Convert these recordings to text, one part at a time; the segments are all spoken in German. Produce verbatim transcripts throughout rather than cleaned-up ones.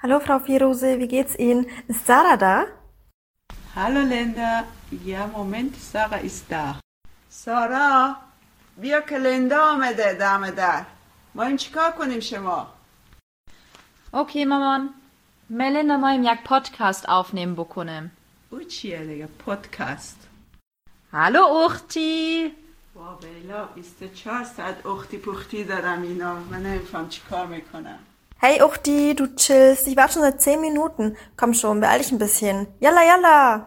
Hallo Frau Firose, wie geht's Ihnen? Ist Sarah da? Hallo Linda, ja Moment, Sarah ist da. سارا بیا که لندا آمده دم در. ما این چیکار کنیم شما؟ Okay, مامان. Melinda moim jak podcast aufnehmen بکنم. او چیه دیگه پادکست؟ Hallo Uchti. وا بیلا بیست و چهار ساعت اختی پختی دارم اینا. من نمیفهم چیکار میکنم. Hey Uchti, du chillst. Ich warte schon seit zehn Minuten. Komm schon, beeil dich ein bisschen. Yalla, yalla!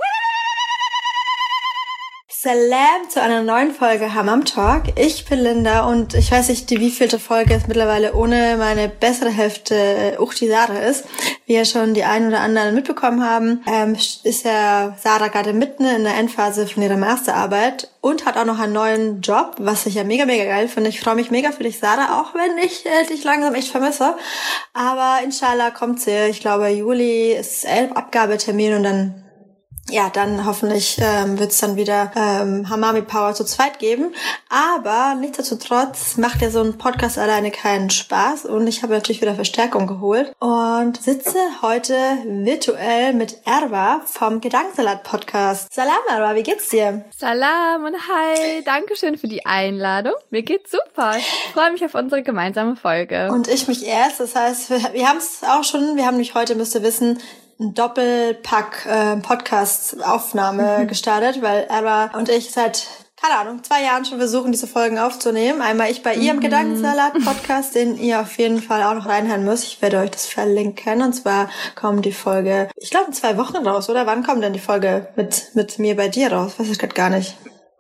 Salam zu einer neuen Folge Hammam Talk. Ich bin Linda und ich weiß nicht, die wievielte Folge es mittlerweile ohne meine bessere Hälfte Uchti Sarah ist. Wie ja schon die einen oder anderen mitbekommen haben, ähm, ist ja Sarah gerade mitten in der Endphase von ihrer Masterarbeit und hat auch noch einen neuen Job, was ich ja mega, mega geil finde. Ich freue mich mega für dich, Sarah, auch wenn ich äh, dich langsam echt vermisse. Aber inshallah kommt sie. Ich glaube, Juli ist Abgabetermin und dann Ja, dann hoffentlich ähm, wird es dann wieder ähm, Hamami Power zu zweit geben. Aber nichtsdestotrotz macht ja so ein Podcast alleine keinen Spaß. Und ich habe natürlich wieder Verstärkung geholt. Und sitze heute virtuell mit Erwa vom Gedankensalat-Podcast. Salam, Erwa, wie geht's dir? Salam und hi. Dankeschön für die Einladung. Mir geht's super. Ich freue mich auf unsere gemeinsame Folge. Und ich mich erst. Das heißt, wir, wir haben es auch schon, wir haben nämlich heute, müsst ihr wissen, ein Doppelpack äh, Podcast-Aufnahme mhm. gestartet, weil Erwa und ich seit, keine Ahnung, zwei Jahren schon versuchen, diese Folgen aufzunehmen. Einmal ich bei mhm. ihr im Gedankensalat-Podcast, den ihr auf jeden Fall auch noch reinhören müsst. Ich werde euch das verlinken. Und zwar kommt die Folge, ich glaube, in zwei Wochen raus, oder? Wann kommt denn die Folge mit mit mir bei dir raus? Weiß ich gerade gar nicht.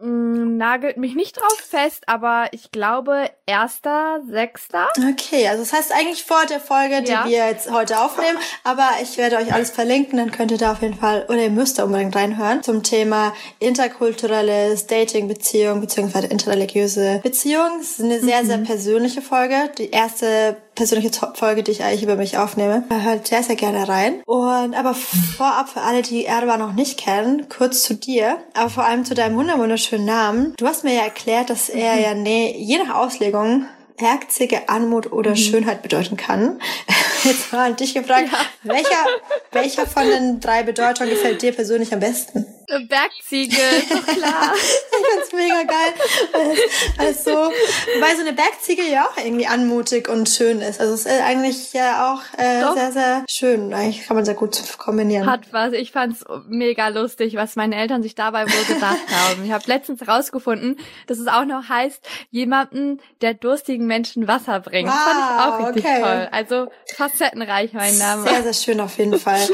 Nagelt mich nicht drauf fest, aber ich glaube erster sechster Okay, also das heißt eigentlich vor der Folge, die ja. wir jetzt heute aufnehmen, aber ich werde euch alles verlinken, dann könnt ihr da auf jeden Fall, oder ihr müsst da unbedingt reinhören, zum Thema interkulturelles Dating, Beziehung, beziehungsweise interreligiöse Beziehung. Das ist eine sehr, mhm. sehr persönliche Folge, die erste persönliche Top-Folge, die ich eigentlich über mich aufnehme. Hört sehr, sehr gerne rein. Und aber vorab für alle, die Erwa noch nicht kennen, kurz zu dir, aber vor allem zu deinem wunderschönen Namen. Du hast mir ja erklärt, dass er mhm. ja nee, je nach Auslegung herzige Anmut oder mhm. Schönheit bedeuten kann. Jetzt mal an dich gefragt, ja. welcher, welcher von den drei Bedeutungen gefällt dir persönlich am besten? Bergziege, ist doch klar. Ich find's mega geil, weil es, weil es so, weil so eine Bergziege ja auch irgendwie anmutig und schön ist. Also es ist eigentlich ja auch äh, sehr, sehr schön. Eigentlich kann man sehr gut kombinieren. Hat was. Ich fand's mega lustig, was meine Eltern sich dabei wohl gedacht haben. Ich habe letztens rausgefunden, dass es auch noch heißt, jemanden, der durstigen Menschen Wasser bringt. Wow, fand ich auch richtig okay. toll. Also facettenreich mein Name. Sehr, sehr schön auf jeden Fall.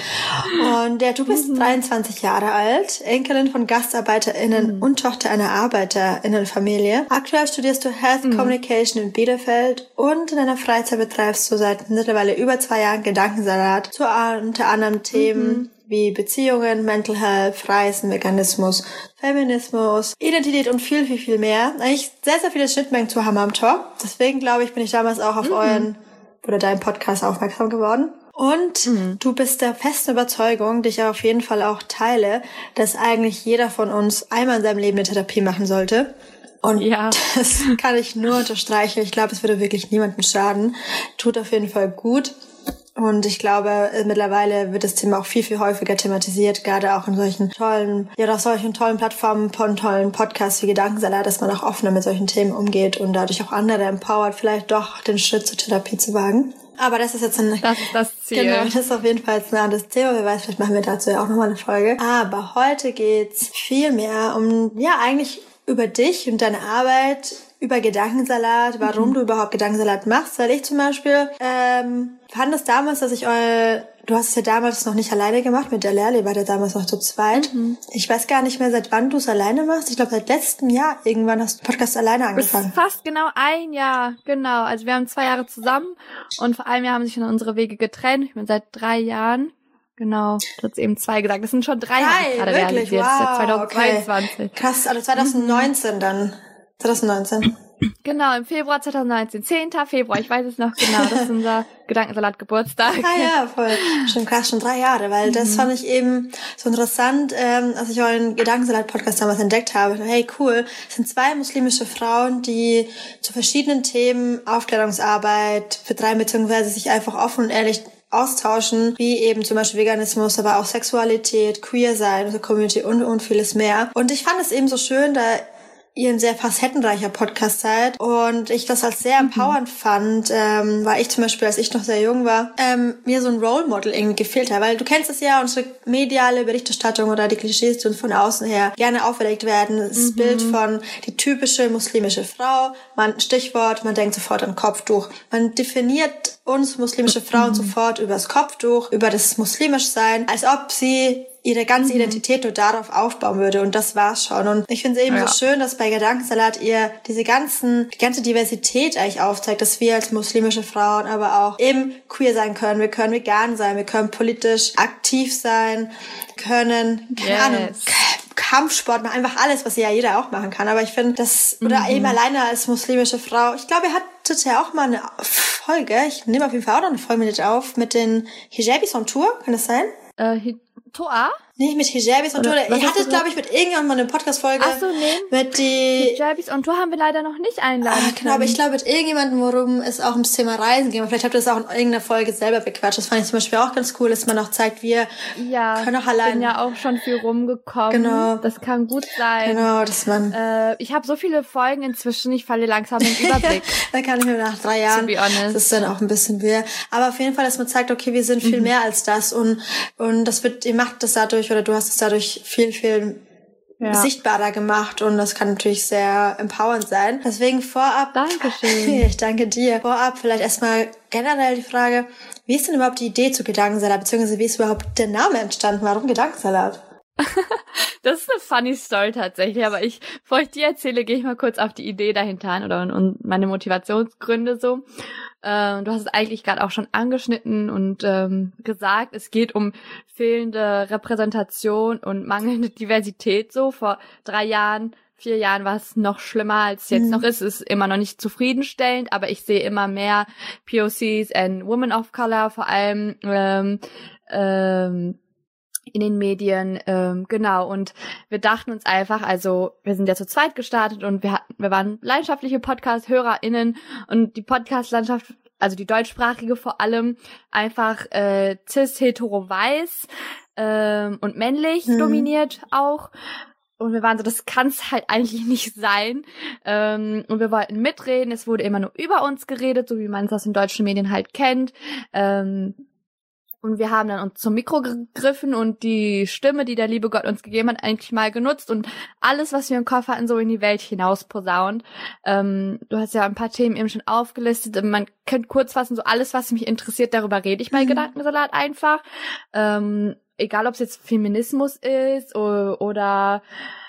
Und ja, du bist mhm. dreiundzwanzig Jahre alt. Enkelin von GastarbeiterInnen mhm. und Tochter einer ArbeiterInnenfamilie. Aktuell studierst du Health mhm. Communication in Bielefeld und in deiner Freizeit betreibst du seit mittlerweile über zwei Jahren Gedankensalat zu unter anderem Themen mhm. wie Beziehungen, Mental Health, Reisen, Veganismus, Feminismus, Identität und viel, viel, viel mehr. Eigentlich sehr, sehr viele Schnittmengen zu Hammam Talk. Deswegen, glaube ich, bin ich damals auch auf mhm. euren oder deinen Podcast aufmerksam geworden. Und mhm. du bist der festen Überzeugung, die ich auf jeden Fall auch teile, dass eigentlich jeder von uns einmal in seinem Leben eine Therapie machen sollte. Und ja. das kann ich nur unterstreichen. Ich glaube, es würde wirklich niemandem schaden. Tut auf jeden Fall gut. Und ich glaube, mittlerweile wird das Thema auch viel, viel häufiger thematisiert, gerade auch in solchen tollen, ja, auf solchen tollen Plattformen, von tollen Podcasts wie Gedankensalat, dass man auch offener mit solchen Themen umgeht und dadurch auch andere empowert, vielleicht doch den Schritt zur Therapie zu wagen. Aber das ist jetzt ein... Das ist das Ziel. Genau, das ist auf jeden Fall jetzt ein anderes Thema. Wer weiß, vielleicht machen wir dazu ja auch nochmal eine Folge. Aber heute geht's viel mehr um, ja, eigentlich über dich und deine Arbeit, über Gedankensalat, warum mhm. du überhaupt Gedankensalat machst. Weil ich zum Beispiel ähm, fand es damals, dass ich eu du hast es ja damals noch nicht alleine gemacht mit der Lerle, war ja damals noch zu zweit. Mhm. Ich weiß gar nicht mehr, seit wann du es alleine machst. Ich glaube, seit letztem Jahr irgendwann hast du Podcast alleine angefangen. Fast genau ein Jahr, genau. Also wir haben zwei Jahre zusammen und vor einem Jahr haben sich dann unsere Wege getrennt. Ich bin seit drei Jahren. Genau, du hast eben zwei gesagt. Das sind schon drei, drei Jahre gerade wirklich? realisiert. Wow, zwanzig zweiundzwanzig. Okay. Krass, also zwanzig neunzehn mhm. dann. zwanzig neunzehn. Genau, im Februar zwanzig neunzehn. zehnter Februar, ich weiß es noch genau. Das ist unser Gedankensalat-Geburtstag. Ah ja, voll. Schon krass, schon drei Jahre, weil mhm. das fand ich eben so interessant, ähm, als ich euren Gedankensalat-Podcast damals entdeckt habe. Hey, cool, es sind zwei muslimische Frauen, die zu verschiedenen Themen Aufklärungsarbeit betreiben, beziehungsweise sich einfach offen und ehrlich austauschen, wie eben zum Beispiel Veganismus, aber auch Sexualität, Queer-Sein, unsere Community und, und vieles mehr. Und ich fand es eben so schön, da ihr ein sehr facettenreicher Podcast seid und ich das als sehr empowernd mhm. fand, ähm, weil ich zum Beispiel, als ich noch sehr jung war, ähm, mir so ein Role Model irgendwie gefehlt hat, weil du kennst es ja, unsere mediale Berichterstattung oder die Klischees, die uns von außen her gerne auferlegt werden, das mhm. Bild von die typische muslimische Frau, man Stichwort, man denkt sofort an Kopftuch, man definiert uns muslimische Frauen mhm. sofort über das Kopftuch, über das Muslimischsein, als ob sie ihre ganze Identität nur darauf aufbauen würde und das war's schon. Und ich finde es eben ja. so schön, dass bei Gedankensalat ihr diese ganzen, die ganze Diversität eigentlich aufzeigt, dass wir als muslimische Frauen aber auch eben queer sein können, wir können vegan sein, wir können politisch aktiv sein, können, keine yes. Ahnung, Kampfsport machen, einfach alles, was ja jeder auch machen kann. Aber ich finde, das, oder mhm. eben alleine als muslimische Frau, ich glaube, ihr hattet ja auch mal eine Folge, ich nehme auf jeden Fall auch noch eine Folge mit auf, mit den Hijabis on Tour, kann das sein? Äh, Hi- Toa? Nicht mit Hijabis on Tour. Ihr hattet, glaube ich, mit irgendjemandem mal eine Podcast-Folge. Ach so, nee. Mit die... Hijabis on Tour haben wir leider noch nicht einladen ah, genau, aber ich glaube, mit irgendjemandem, worum es auch ums Thema Reisen ging. Vielleicht habt ihr das auch in irgendeiner Folge selber bequatscht. Das fand ich zum Beispiel auch ganz cool, dass man auch zeigt, wir ja, können auch allein... Ich bin ja auch schon viel rumgekommen. Genau. Das kann gut sein. Genau, dass man... Äh, ich habe so viele Folgen inzwischen, ich falle langsam den Überblick. Da kann ich mir nach drei Jahren... To be honest. Das ist dann auch ein bisschen weird. Aber auf jeden Fall, dass man zeigt, okay, wir sind viel mhm. mehr als das und und das wird, ihr macht das dadurch oder du hast es dadurch viel, viel ja. sichtbarer gemacht und das kann natürlich sehr empowernd sein. Deswegen vorab... Dankeschön. Ich danke dir. Vorab vielleicht erstmal generell die Frage, wie ist denn überhaupt die Idee zu Gedankensalat, beziehungsweise wie ist überhaupt der Name entstanden? Warum Gedankensalat? Das ist eine funny Story tatsächlich, aber ich, bevor ich die erzähle, gehe ich mal kurz auf die Idee dahinter ein oder und meine Motivationsgründe so. Ähm, du hast es eigentlich gerade auch schon angeschnitten und ähm, gesagt, es geht um fehlende Repräsentation und mangelnde Diversität so. Vor drei Jahren, vier Jahren war es noch schlimmer, als es jetzt mhm. noch ist. Es ist immer noch nicht zufriedenstellend, aber ich sehe immer mehr P O Cs and Women of Color, vor allem ähm, ähm, in den Medien, ähm, genau, und wir dachten uns einfach, also wir sind ja zu zweit gestartet und wir hatten, wir waren leidenschaftliche Podcast-HörerInnen und die Podcast-Landschaft, also die deutschsprachige vor allem, einfach äh, cis, hetero, weiß ähm, und männlich mhm. dominiert auch. Und wir waren so, das kann's halt eigentlich nicht sein. Ähm, und wir wollten mitreden, es wurde immer nur über uns geredet, so wie man es aus den deutschen Medien halt kennt. Ähm, Und wir haben dann uns zum Mikro gegriffen und die Stimme, die der liebe Gott uns gegeben hat, eigentlich mal genutzt und alles, was wir im Kopf hatten, so in die Welt hinaus posaunt. Ähm, du hast ja ein paar Themen eben schon aufgelistet. Man könnte kurz fassen, so alles, was mich interessiert, darüber rede ich bei mhm. Gedankensalat einfach. Ähm, egal, ob es jetzt Feminismus ist oder, oder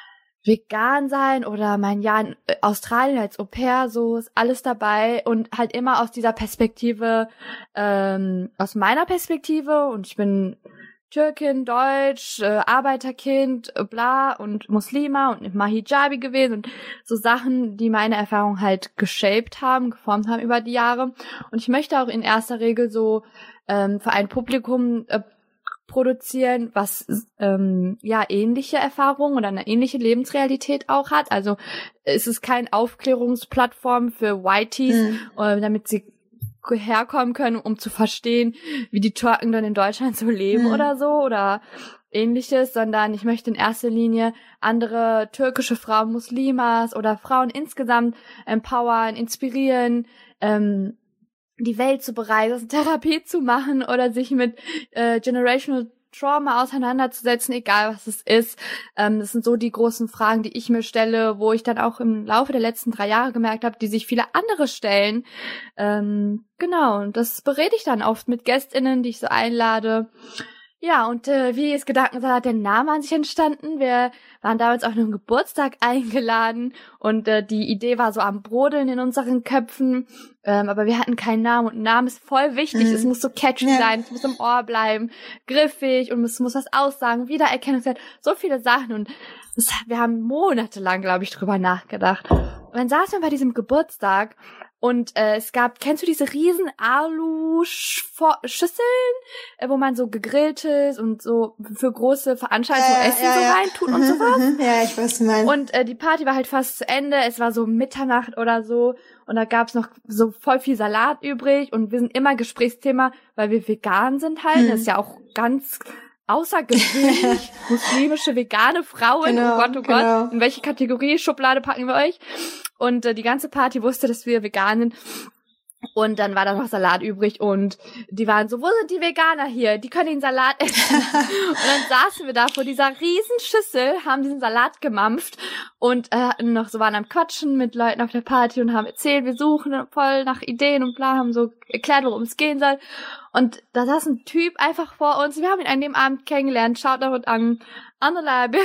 vegan sein oder mein Jahr in Australien als Au-pair, so ist alles dabei und halt immer aus dieser Perspektive, ähm, aus meiner Perspektive und ich bin Türkin, Deutsch, äh, Arbeiterkind, äh, bla und Muslima und immer Hijabi gewesen und so Sachen, die meine Erfahrung halt geshaped haben, geformt haben über die Jahre und ich möchte auch in erster Regel so ähm, für ein Publikum äh, produzieren, was ähm, ja ähnliche Erfahrungen oder eine ähnliche Lebensrealität auch hat. Also es ist keine Aufklärungsplattform für Whiteys, mhm. äh, damit sie herkommen können, um zu verstehen, wie die Türken dann in Deutschland so leben mhm. oder so oder ähnliches, sondern ich möchte in erster Linie andere türkische Frauen, Muslimas oder Frauen insgesamt empowern, inspirieren, ähm, die Welt zu bereisen, Therapie zu machen oder sich mit äh, Generational Trauma auseinanderzusetzen, egal was es ist. Ähm, das sind so die großen Fragen, die ich mir stelle, wo ich dann auch im Laufe der letzten drei Jahre gemerkt habe, die sich viele andere stellen. Ähm, genau, und das berede ich dann oft mit GästInnen, die ich so einlade. Ja, und äh, wie ist Gedankensalat der Name an sich entstanden? Wir waren damals auf einem Geburtstag eingeladen und äh, die Idee war so am Brodeln in unseren Köpfen, ähm, aber wir hatten keinen Namen und ein Name ist voll wichtig. Mhm. Es muss so catchy ja. sein, es muss im Ohr bleiben, griffig und es muss was aussagen, Wiedererkennungswert, so viele Sachen und das, wir haben monatelang, glaube ich, drüber nachgedacht. Und dann saßen wir bei diesem Geburtstag Und äh, es gab, kennst du diese riesen Alu-Schüsseln, äh, wo man so gegrilltes und so für große Veranstaltungen äh, Essen ja, so ja. reintut mhm, und sowas? Mhm. Ja, ich weiß, was du meinst. Und äh, die Party war halt fast zu Ende. Es war so Mitternacht oder so. Und da gab's noch so voll viel Salat übrig. Und wir sind immer Gesprächsthema, weil wir vegan sind halt. Mhm. Das ist ja auch ganz außergewöhnlich. Muslimische, vegane Frauen. Genau, oh Gott, oh genau. Gott. In welche Kategorie, Schublade packen wir euch? Und äh, die ganze Party wusste, dass wir vegan sind. Und dann war da noch Salat übrig und die waren so, wo sind die Veganer hier? Die können den Salat essen. Und dann saßen wir da vor dieser riesen Schüssel, haben diesen Salat gemampft und äh, noch so waren am Quatschen mit Leuten auf der Party und haben erzählt, wir suchen voll nach Ideen und bla, haben so erklärt, worum es gehen soll. Und da saß ein Typ einfach vor uns. Wir haben ihn an dem Abend kennengelernt. Schaut doch an Annelage.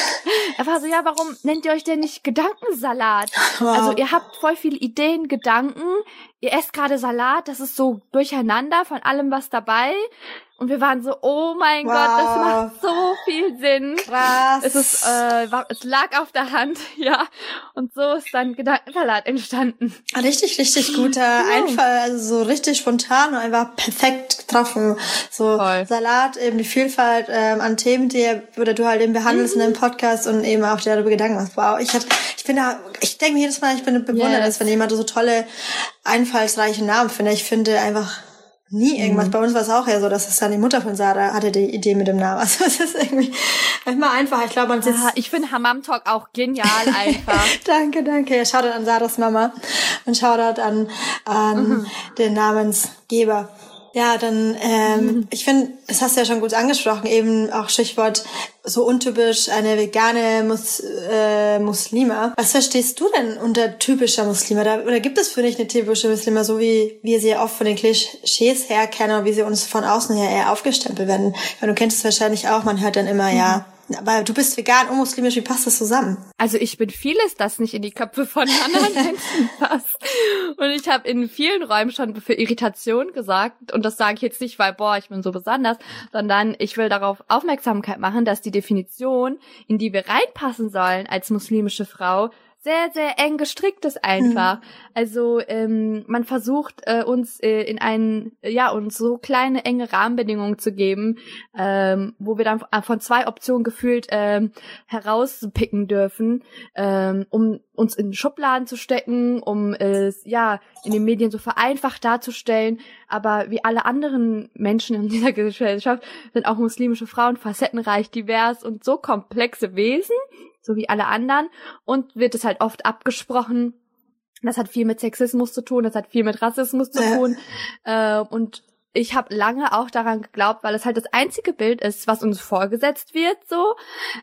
Er war so, ja, warum nennt ihr euch denn nicht Gedankensalat? Wow. Also ihr habt voll viele Ideen, Gedanken. Ihr esst gerade Salat. Das ist so durcheinander von allem, was dabei. Und wir waren so, oh mein Wow. Gott, das macht so viel Sinn. Krass. Es ist, äh, war, es lag auf der Hand, ja. Und so ist dann Gedankensalat entstanden. Richtig, richtig guter Einfall, also so richtig spontan und einfach perfekt getroffen. So Voll. Salat, eben die Vielfalt ähm, an Themen, die oder du halt eben behandelst mhm. in deinem Podcast und eben auch darüber Gedanken machst. Wow, ich hatte, ich bin da, ich denke mir jedes Mal, ich bin bewundert, yes. wenn jemand so tolle, einfallsreiche Namen findet. Ich finde einfach nie irgendwas. Mhm. Bei uns war es auch ja so, dass es dann die Mutter von Sarah hatte die Idee mit dem Namen. Also es ist irgendwie manchmal einfach. Ich glaube, man sitzt. Ah, ich finde Hammam Talk auch genial einfach. Danke, danke. Shoutout an Sarahs Mama und Shoutout an, an mhm. den Namensgeber. Ja, dann, ähm, mhm. ich finde, das hast du ja schon gut angesprochen, eben auch Stichwort so untypisch, eine vegane Mus äh, Muslima. Was verstehst du denn unter typischer Muslima? Da, oder gibt es für dich eine typische Muslima, so wie wir sie oft von den Klischees her kennen und wie sie uns von außen her eher aufgestempelt werden? Weil du kennst es wahrscheinlich auch, man hört dann immer, mhm. ja, aber du bist vegan und muslimisch, wie passt das zusammen? Also ich bin vieles, das nicht in die Köpfe von anderen Menschen passt. Und ich habe in vielen Räumen schon für Irritation gesagt. Und das sage ich jetzt nicht, weil, boah, ich bin so besonders, sondern ich will darauf Aufmerksamkeit machen, dass die Definition, in die wir reinpassen sollen als muslimische Frau, sehr, sehr eng gestrickt ist einfach. Mhm. Also ähm, man versucht äh, uns äh, in einen, ja, uns so kleine, enge Rahmenbedingungen zu geben, ähm, wo wir dann von zwei Optionen gefühlt ähm, herauspicken dürfen, ähm, um uns in Schubladen zu stecken, um es äh, ja in den Medien so vereinfacht darzustellen. Aber wie alle anderen Menschen in dieser Gesellschaft sind auch muslimische Frauen facettenreich, divers und so komplexe Wesen, so wie alle anderen, und wird es halt oft abgesprochen. Das hat viel mit Sexismus zu tun, das hat viel mit Rassismus zu tun. Ja. Äh, und ich habe lange auch daran geglaubt, weil es halt das einzige Bild ist, was uns vorgesetzt wird, so.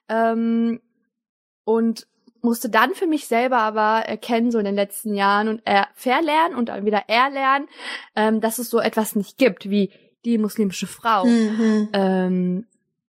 Ähm, und musste dann für mich selber aber erkennen, so in den letzten Jahren, und er verlernen und dann wieder erlernen, ähm, dass es so etwas nicht gibt, wie die muslimische Frau. Mhm. Ähm,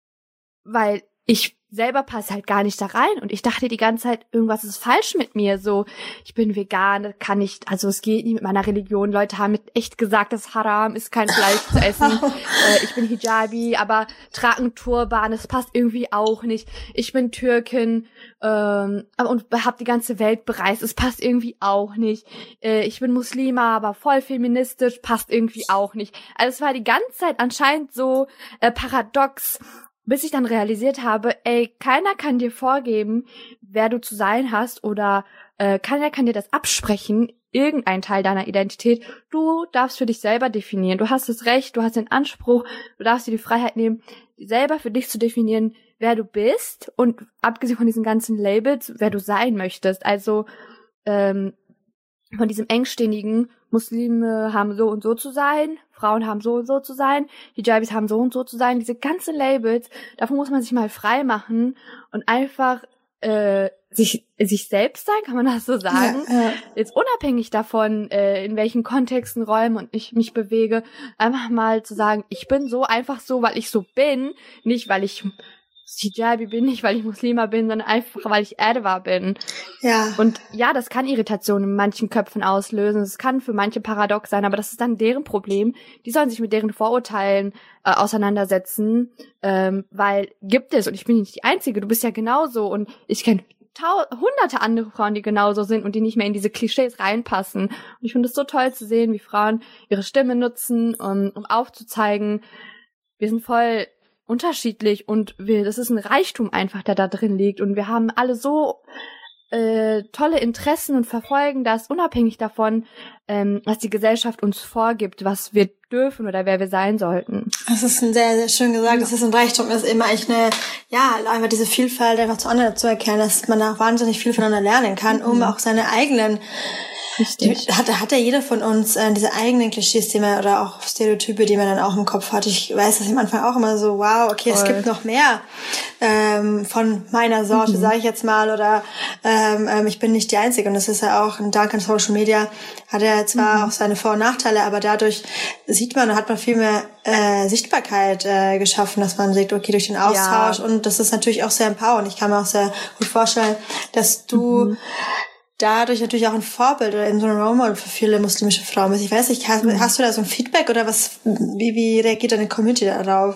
weil ich selber passe halt gar nicht da rein und ich dachte die ganze Zeit, irgendwas ist falsch mit mir, so, ich bin vegan, kann nicht, also es geht nicht mit meiner Religion, Leute haben mit echt gesagt, das Haram ist kein Fleisch zu essen, äh, ich bin Hijabi, aber trage einen Turban, das passt irgendwie auch nicht, ich bin Türkin ähm, und habe die ganze Welt bereist, es passt irgendwie auch nicht, äh, ich bin Muslima, aber voll feministisch, passt irgendwie auch nicht, also es war die ganze Zeit anscheinend so äh, paradox, bis ich dann realisiert habe, ey, keiner kann dir vorgeben, wer du zu sein hast, oder äh, keiner kann dir das absprechen, irgendein Teil deiner Identität. Du darfst für dich selber definieren. Du hast das Recht, du hast den Anspruch, du darfst dir die Freiheit nehmen, selber für dich zu definieren, wer du bist, und abgesehen von diesen ganzen Labels, wer du sein möchtest. Also ähm, von diesem engständigen, Muslime haben so und so zu sein, Frauen haben so und so zu sein, Hijabis haben so und so zu sein, diese ganzen Labels, davon muss man sich mal frei machen und einfach äh, sich sich selbst sein, kann man das so sagen? Ja, ja. Jetzt unabhängig davon, äh, in welchen Kontexten, Räumen und ich mich bewege, einfach mal zu sagen, ich bin so einfach so, weil ich so bin, nicht weil ich Hijabi bin, nicht weil ich Muslima bin, sondern einfach, weil ich Erdwa bin. Ja. Und ja, das kann Irritation in manchen Köpfen auslösen. Es kann für manche paradox sein, aber das ist dann deren Problem. Die sollen sich mit deren Vorurteilen äh, auseinandersetzen, ähm, weil gibt es, und ich bin nicht die Einzige, du bist ja genauso, und ich kenne tau- hunderte andere Frauen, die genauso sind und die nicht mehr in diese Klischees reinpassen. Und ich finde es so toll zu sehen, wie Frauen ihre Stimme nutzen, um, um aufzuzeigen, wir sind voll unterschiedlich und wir, das ist ein Reichtum einfach, der da drin liegt. Und wir haben alle so äh, tolle Interessen und verfolgen das unabhängig davon, ähm, was die Gesellschaft uns vorgibt, was wir dürfen oder wer wir sein sollten. Das ist ein sehr, sehr schön gesagt. Das ist ein Reichtum, ist immer eigentlich eine, ja, einfach diese Vielfalt einfach zu anderen zu erkennen, dass man auch wahnsinnig viel voneinander lernen kann, um mhm. auch seine eigenen Richtig. Die, hat, hat ja jeder von uns äh, diese eigenen Klischees, die man, oder auch Stereotype, die man dann auch im Kopf hat. Ich weiß das am Anfang auch immer so, wow, okay, Voll. Es gibt noch mehr ähm, von meiner Sorte, mhm. sage ich jetzt mal, oder ähm, ähm, ich bin nicht die Einzige. Und das ist ja auch, Dank an Social Media, hat er zwar mhm. auch seine Vor- und Nachteile, aber dadurch sieht man, hat man viel mehr äh, Sichtbarkeit äh, geschaffen, dass man sieht, okay, durch den Austausch. Ja. Und das ist natürlich auch sehr empowernd. Ich kann mir auch sehr gut vorstellen, dass du mhm. dadurch natürlich auch ein Vorbild oder eben so ein Role Model für viele muslimische Frauen bist. Ich weiß nicht, hast, mhm. hast du da so ein Feedback oder was, wie, wie reagiert deine Community darauf?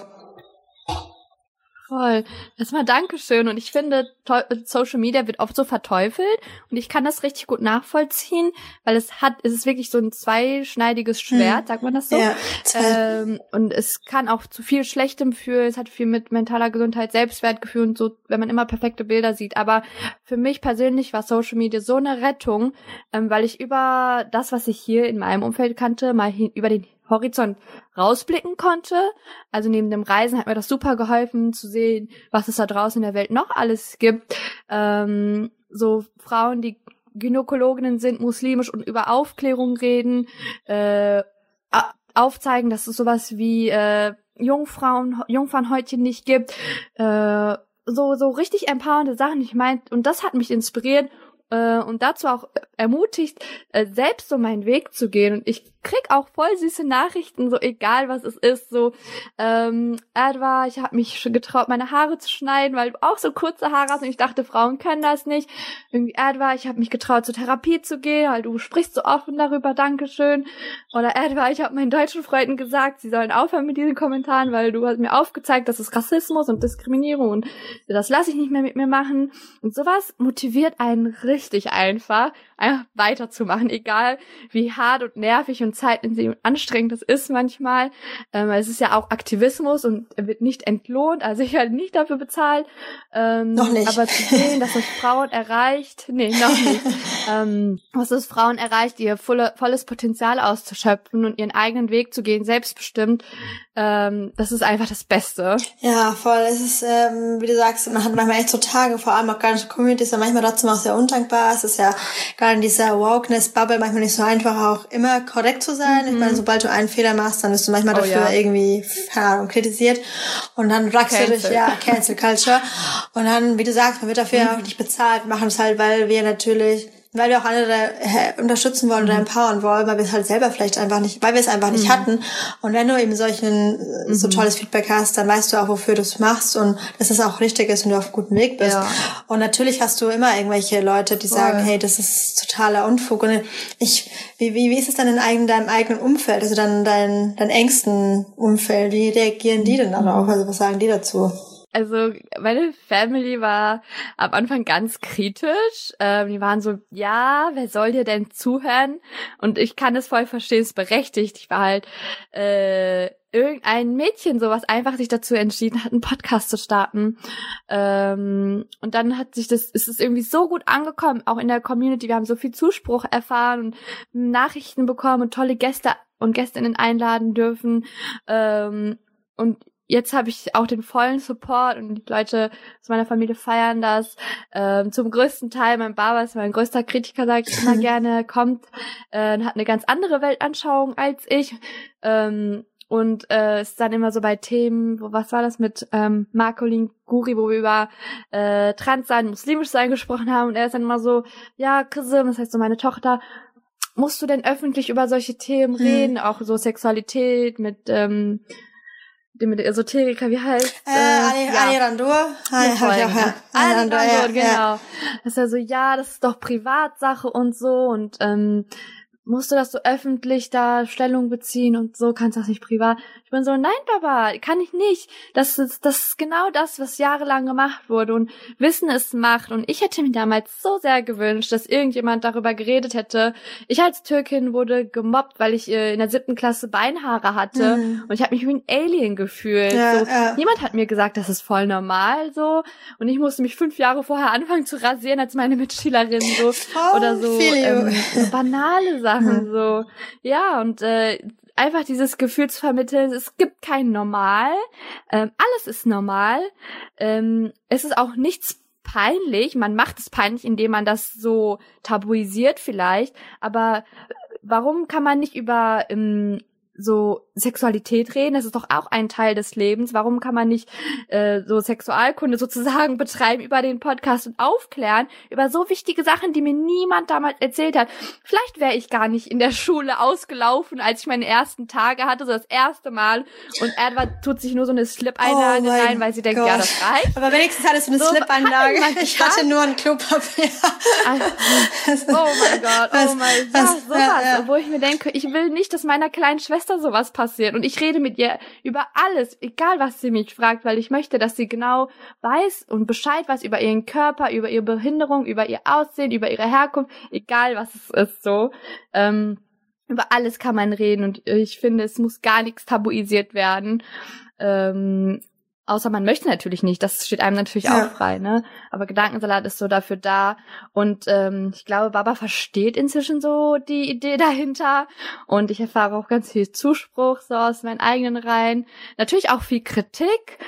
Voll. Erstmal Dankeschön. Und ich finde, Social Media wird oft so verteufelt und ich kann das richtig gut nachvollziehen, weil es hat, es ist wirklich so ein zweischneidiges Schwert, hm. sagt man das so? Ja, ähm, und es kann auch zu viel Schlechtem führen, es hat viel mit mentaler Gesundheit, Selbstwertgefühl und so, wenn man immer perfekte Bilder sieht. Aber für mich persönlich war Social Media so eine Rettung, ähm, weil ich über das, was ich hier in meinem Umfeld kannte, mal hin, über den Horizont rausblicken konnte. Also neben dem Reisen hat mir das super geholfen zu sehen, was es da draußen in der Welt noch alles gibt. Ähm, so Frauen, die Gynäkologinnen sind, muslimisch und über Aufklärung reden, äh, aufzeigen, dass es sowas wie äh, Jungfrauen, Jungfernhäutchen nicht gibt. Äh, so so richtig empowernde Sachen. Ich meine, und das hat mich inspiriert äh, und dazu auch ermutigt, äh, selbst so meinen Weg zu gehen. Und ich krieg auch voll süße Nachrichten, so egal was es ist, so ähm, Edwa, ich habe mich schon getraut, meine Haare zu schneiden, weil du auch so kurze Haare hast und ich dachte, Frauen können das nicht. Irgendwie Edwa, ich habe mich getraut, zur Therapie zu gehen, weil du sprichst so offen darüber, Dankeschön. Oder Edwa, ich habe meinen deutschen Freunden gesagt, sie sollen aufhören mit diesen Kommentaren, weil du hast mir aufgezeigt, das ist Rassismus und Diskriminierung und das lasse ich nicht mehr mit mir machen. Und sowas motiviert einen richtig einfach, einfach weiterzumachen, egal wie hart und nervig und zeitintensiv und anstrengend das ist manchmal. Ähm, es ist ja auch Aktivismus und er wird nicht entlohnt, also ich werde nicht dafür bezahlt. Ähm, noch nicht. Aber zu sehen, dass es Frauen erreicht, nee, noch nicht, ähm, dass es Frauen erreicht, ihr volle, volles Potenzial auszuschöpfen und ihren eigenen Weg zu gehen, selbstbestimmt, ähm, das ist einfach das Beste. Ja, voll. Es ist, ähm, wie du sagst, man hat manchmal echt so Tage, vor allem auch gar nicht Communities, ja manchmal trotzdem auch sehr undankbar. Es ist ja gerade in dieser Wokeness-Bubble manchmal nicht so einfach, auch immer korrekt zu sein. Mhm. Ich meine, sobald du einen Fehler machst, dann bist du manchmal oh, dafür ja. irgendwie, keine Ahnung, kritisiert. Und dann wachst du durch, ja, Cancel Culture. Und dann, wie du sagst, man wird dafür mhm. auch nicht bezahlt. Wir machen es halt, weil wir natürlich, weil wir auch andere äh, unterstützen wollen mhm. oder empowern wollen, weil wir es halt selber vielleicht einfach nicht, weil wir es einfach nicht mhm. hatten. Und wenn du eben solchen mhm. so tolles Feedback hast, dann weißt du auch, wofür du es machst und dass es auch richtig ist und du auf einem guten Weg bist. Ja. Und natürlich hast du immer irgendwelche Leute, die Voll. sagen, hey, das ist totaler Unfug. Und ich, wie wie wie ist es dann in eigen, deinem eigenen Umfeld, also dann dein dein engsten Umfeld? Wie reagieren die denn darauf? Also was sagen die dazu? Also meine Family war am Anfang ganz kritisch. Ähm, die waren so, ja, wer soll dir denn zuhören? Und ich kann es voll verstehen, es ist berechtigt. Ich war halt äh, irgendein Mädchen, so was einfach sich dazu entschieden hat, einen Podcast zu starten. Ähm, und dann hat sich das, ist es irgendwie so gut angekommen, auch in der Community. Wir haben so viel Zuspruch erfahren und Nachrichten bekommen und tolle Gäste und Gästinnen einladen dürfen. Ähm, und jetzt habe ich auch den vollen Support und die Leute aus meiner Familie feiern das. Ähm, zum größten Teil, mein Baba ist mein größter Kritiker, sagt immer gerne, kommt, äh, hat eine ganz andere Weltanschauung als ich. Ähm, und äh, ist dann immer so bei Themen, wo, was war das mit ähm, Marcolin Guri, wo wir über äh, Transsein, muslimisch sein gesprochen haben. Und er ist dann immer so, ja, Kızım, das heißt so meine Tochter, musst du denn öffentlich über solche Themen reden? Mhm. Auch so Sexualität mit ähm, den mit der Esoteriker, wie heißt äh, Ali, ja. Ali Randour. Ali, ja, Ali, ja. Ali Randour, ja, genau. Ja. Das ist ja so, ja, das ist doch Privatsache und so und ähm, musst du das so öffentlich da Stellung beziehen und so, kannst das nicht privat. Ich bin so, nein, Papa, kann ich nicht. Das ist, das ist genau das, was jahrelang gemacht wurde und Wissen es macht. Und ich hätte mir damals so sehr gewünscht, dass irgendjemand darüber geredet hätte. Ich als Türkin wurde gemobbt, weil ich äh, in der siebten Klasse Beinhaare hatte mhm. und ich habe mich wie ein Alien gefühlt. Ja, so, ja. Niemand hat mir gesagt, das ist voll normal so. Und ich musste mich fünf Jahre vorher anfangen zu rasieren als meine Mitschülerin so oh, oder so, ähm, so banale Sachen. Hm. So, ja, und äh, einfach dieses Gefühl zu vermitteln, es gibt kein Normal, ähm, alles ist normal, ähm, es ist auch nichts peinlich, man macht es peinlich, indem man das so tabuisiert vielleicht, aber warum kann man nicht über ähm, so Sexualität reden? Das ist doch auch ein Teil des Lebens. Warum kann man nicht äh, so Sexualkunde sozusagen betreiben über den Podcast und aufklären über so wichtige Sachen, die mir niemand damals erzählt hat? Vielleicht wäre ich gar nicht in der Schule ausgelaufen, als ich meine ersten Tage hatte, so das erste Mal. Und Edward tut sich nur so eine Slip-Einlage oh rein, weil sie denkt, Gott. ja, das reicht. Aber wenigstens hattest du eine so, Slip-Einlage. Ich hatte nur ein Klopapier. Also, oh mein Gott, oh mein Gott, ja, sowas. Ja, ja. Obwohl ich mir denke, ich will nicht, dass meiner kleinen Schwester sowas passiert und ich rede mit ihr über alles, egal was sie mich fragt, weil ich möchte, dass sie genau weiß und Bescheid weiß über ihren Körper, über ihre Behinderung, über ihr Aussehen, über ihre Herkunft, egal was es ist, so. Ähm, über alles kann man reden und ich finde, es muss gar nichts tabuisiert werden. Ähm, Außer man möchte natürlich nicht, das steht einem natürlich ja. auch frei, ne? Aber Gedankensalat ist so dafür da und ähm, ich glaube, Baba versteht inzwischen so die Idee dahinter und ich erfahre auch ganz viel Zuspruch so aus meinen eigenen Reihen. Natürlich auch viel Kritik,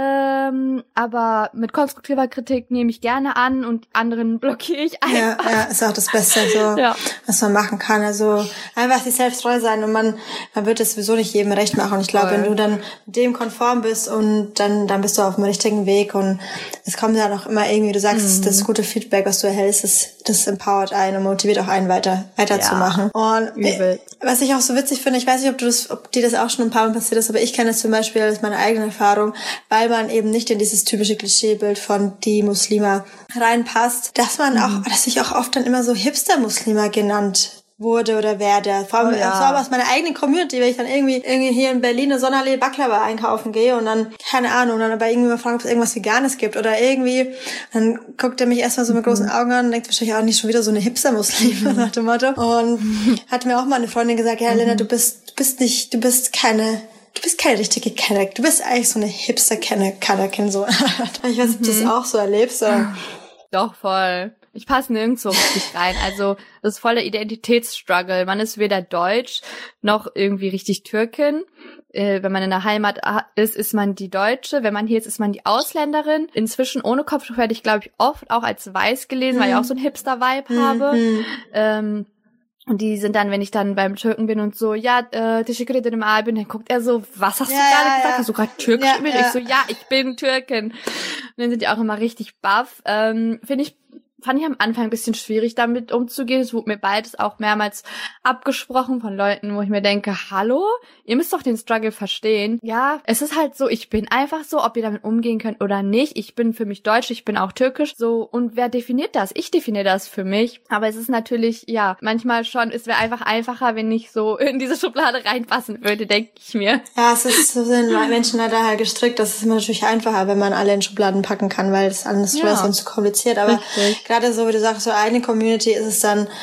ähm, aber mit konstruktiver Kritik nehme ich gerne an und anderen blockiere ich einfach. Ja, ja, ist auch das Beste, so, ja. was man machen kann. Also einfach sich selbst treu sein und man, man wird es sowieso nicht jedem recht machen. Und ich glaube, wenn du dann dem konform bist und dann, dann bist du auf dem richtigen Weg und es kommt dann auch immer irgendwie, du sagst, mhm. das gute Feedback, was du erhältst, das, das empowert einen und motiviert auch einen weiter, weiterzumachen. Ja, und übel. Was ich auch so witzig finde, ich weiß nicht, ob du das, ob dir das auch schon ein paar Mal passiert ist, aber ich kenne es zum Beispiel als meine eigene Erfahrung, weil man eben nicht in dieses typische Klischeebild von die Muslima reinpasst, dass man mhm. auch, dass ich auch oft dann immer so Hipster-Muslima genannt wurde oder werde. Vor allem, oh, ja. so aus meiner eigenen Community, wenn ich dann irgendwie, irgendwie hier in Berlin eine Sonderlee Baklava einkaufen gehe und dann, keine Ahnung, dann aber irgendwie mal fragen, ob es irgendwas Veganes gibt oder irgendwie, dann guckt er mich erstmal so mit großen Augen an und denkt wahrscheinlich auch nicht schon wieder so eine Hipster-Muslima, nach dem Motto. Und hat mir auch mal eine Freundin gesagt, ja, Lena, du bist, du bist nicht, du bist keine, du bist keine richtige Kenner, du bist eigentlich so eine Hipster-Kenner-Kennerin, so. Ich weiß nicht, ob du das auch so erlebst, so. Doch, voll. Ich passe nirgendwo richtig rein. Also, das ist voll der Identitätsstruggle. Man ist weder Deutsch noch irgendwie richtig Türkin. Äh, wenn man in der Heimat ist, ist man die Deutsche. Wenn man hier ist, ist man die Ausländerin. Inzwischen ohne Kopftuch werde ich, glaube ich, oft auch als weiß gelesen, mhm. weil ich auch so einen Hipster-Vibe mhm. habe. Ähm, Und die sind dann, wenn ich dann beim Türken bin und so, ja, äh, teşekkür ederim bin, dann guckt er so, was hast du ja, gerade ja, gesagt? ja. Hast du gerade Türkisch ja, gebildet? ja. Ich so, ja, ich bin Türkin. Und dann sind die auch immer richtig baff. Ähm, finde ich, fand ich am Anfang ein bisschen schwierig, damit umzugehen. Es wurde mir beides auch mehrmals abgesprochen von Leuten, wo ich mir denke, hallo, ihr müsst doch den Struggle verstehen. Ja, es ist halt so, ich bin einfach so, ob ihr damit umgehen könnt oder nicht. Ich bin für mich deutsch, ich bin auch türkisch. So, und wer definiert das? Ich definiere das für mich. Aber es ist natürlich, ja, manchmal schon, es wäre einfach einfacher, wenn ich so in diese Schublade reinpassen würde, denke ich mir. Ja, es ist, so sind Menschen leider halt gestrickt. Das ist immer natürlich einfacher, wenn man alle in Schubladen packen kann, weil das alles ja. sonst zu kompliziert. Aber richtig. Gerade so, wie du sagst, so eine Community ist es dann,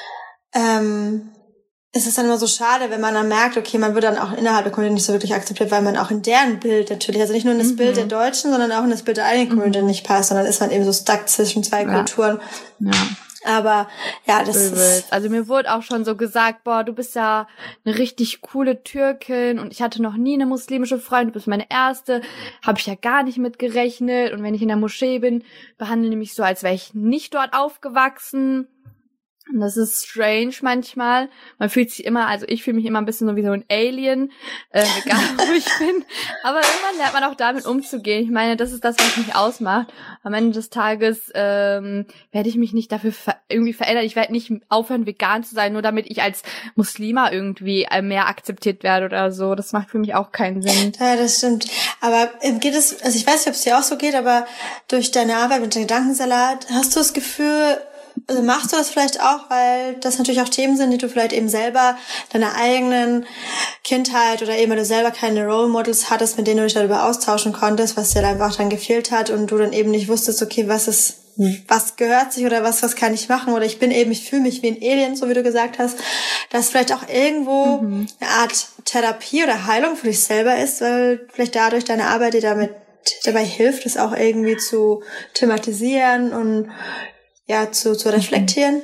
ähm, ist es dann immer so schade, wenn man dann merkt, okay, man wird dann auch innerhalb der Community nicht so wirklich akzeptiert, weil man auch in deren Bild natürlich, also nicht nur in das mhm. Bild der Deutschen, sondern auch in das Bild der eigenen Community mhm. nicht passt, sondern ist man eben so stuck zwischen zwei ja. Kulturen. Ja. Aber ja, das Übel. ist... Also mir wurde auch schon so gesagt, boah, du bist ja eine richtig coole Türkin und ich hatte noch nie eine muslimische Freundin, du bist meine erste, habe ich ja gar nicht mit gerechnet und wenn ich in der Moschee bin, behandeln die mich so, als wäre ich nicht dort aufgewachsen. Und das ist strange manchmal. Man fühlt sich immer, also ich fühle mich immer ein bisschen so wie so ein Alien, äh, egal wo ich bin. Aber irgendwann lernt man auch damit umzugehen. Ich meine, das ist das, was mich ausmacht. Am Ende des Tages ähm, werde ich mich nicht dafür ver- irgendwie verändern. Ich werde nicht aufhören, vegan zu sein, nur damit ich als Muslima irgendwie mehr akzeptiert werde oder so. Das macht für mich auch keinen Sinn. Ja, das stimmt. Aber geht es, also ich weiß nicht, ob es dir auch so geht, aber durch deine Arbeit mit dem Gedankensalat, hast du das Gefühl, Also machst du das vielleicht auch, weil das natürlich auch Themen sind, die du vielleicht eben selber deiner eigenen Kindheit oder eben, weil du selber keine Role Models hattest, mit denen du dich darüber austauschen konntest, was dir einfach dann gefehlt hat und du dann eben nicht wusstest, okay, was ist, was gehört sich oder was, was kann ich machen oder ich bin eben, ich fühle mich wie ein Alien, so wie du gesagt hast, dass vielleicht auch irgendwo mhm. eine Art Therapie oder Heilung für dich selber ist, weil vielleicht dadurch deine Arbeit dir damit dabei hilft, es auch irgendwie zu thematisieren und ja, zu, zu reflektieren.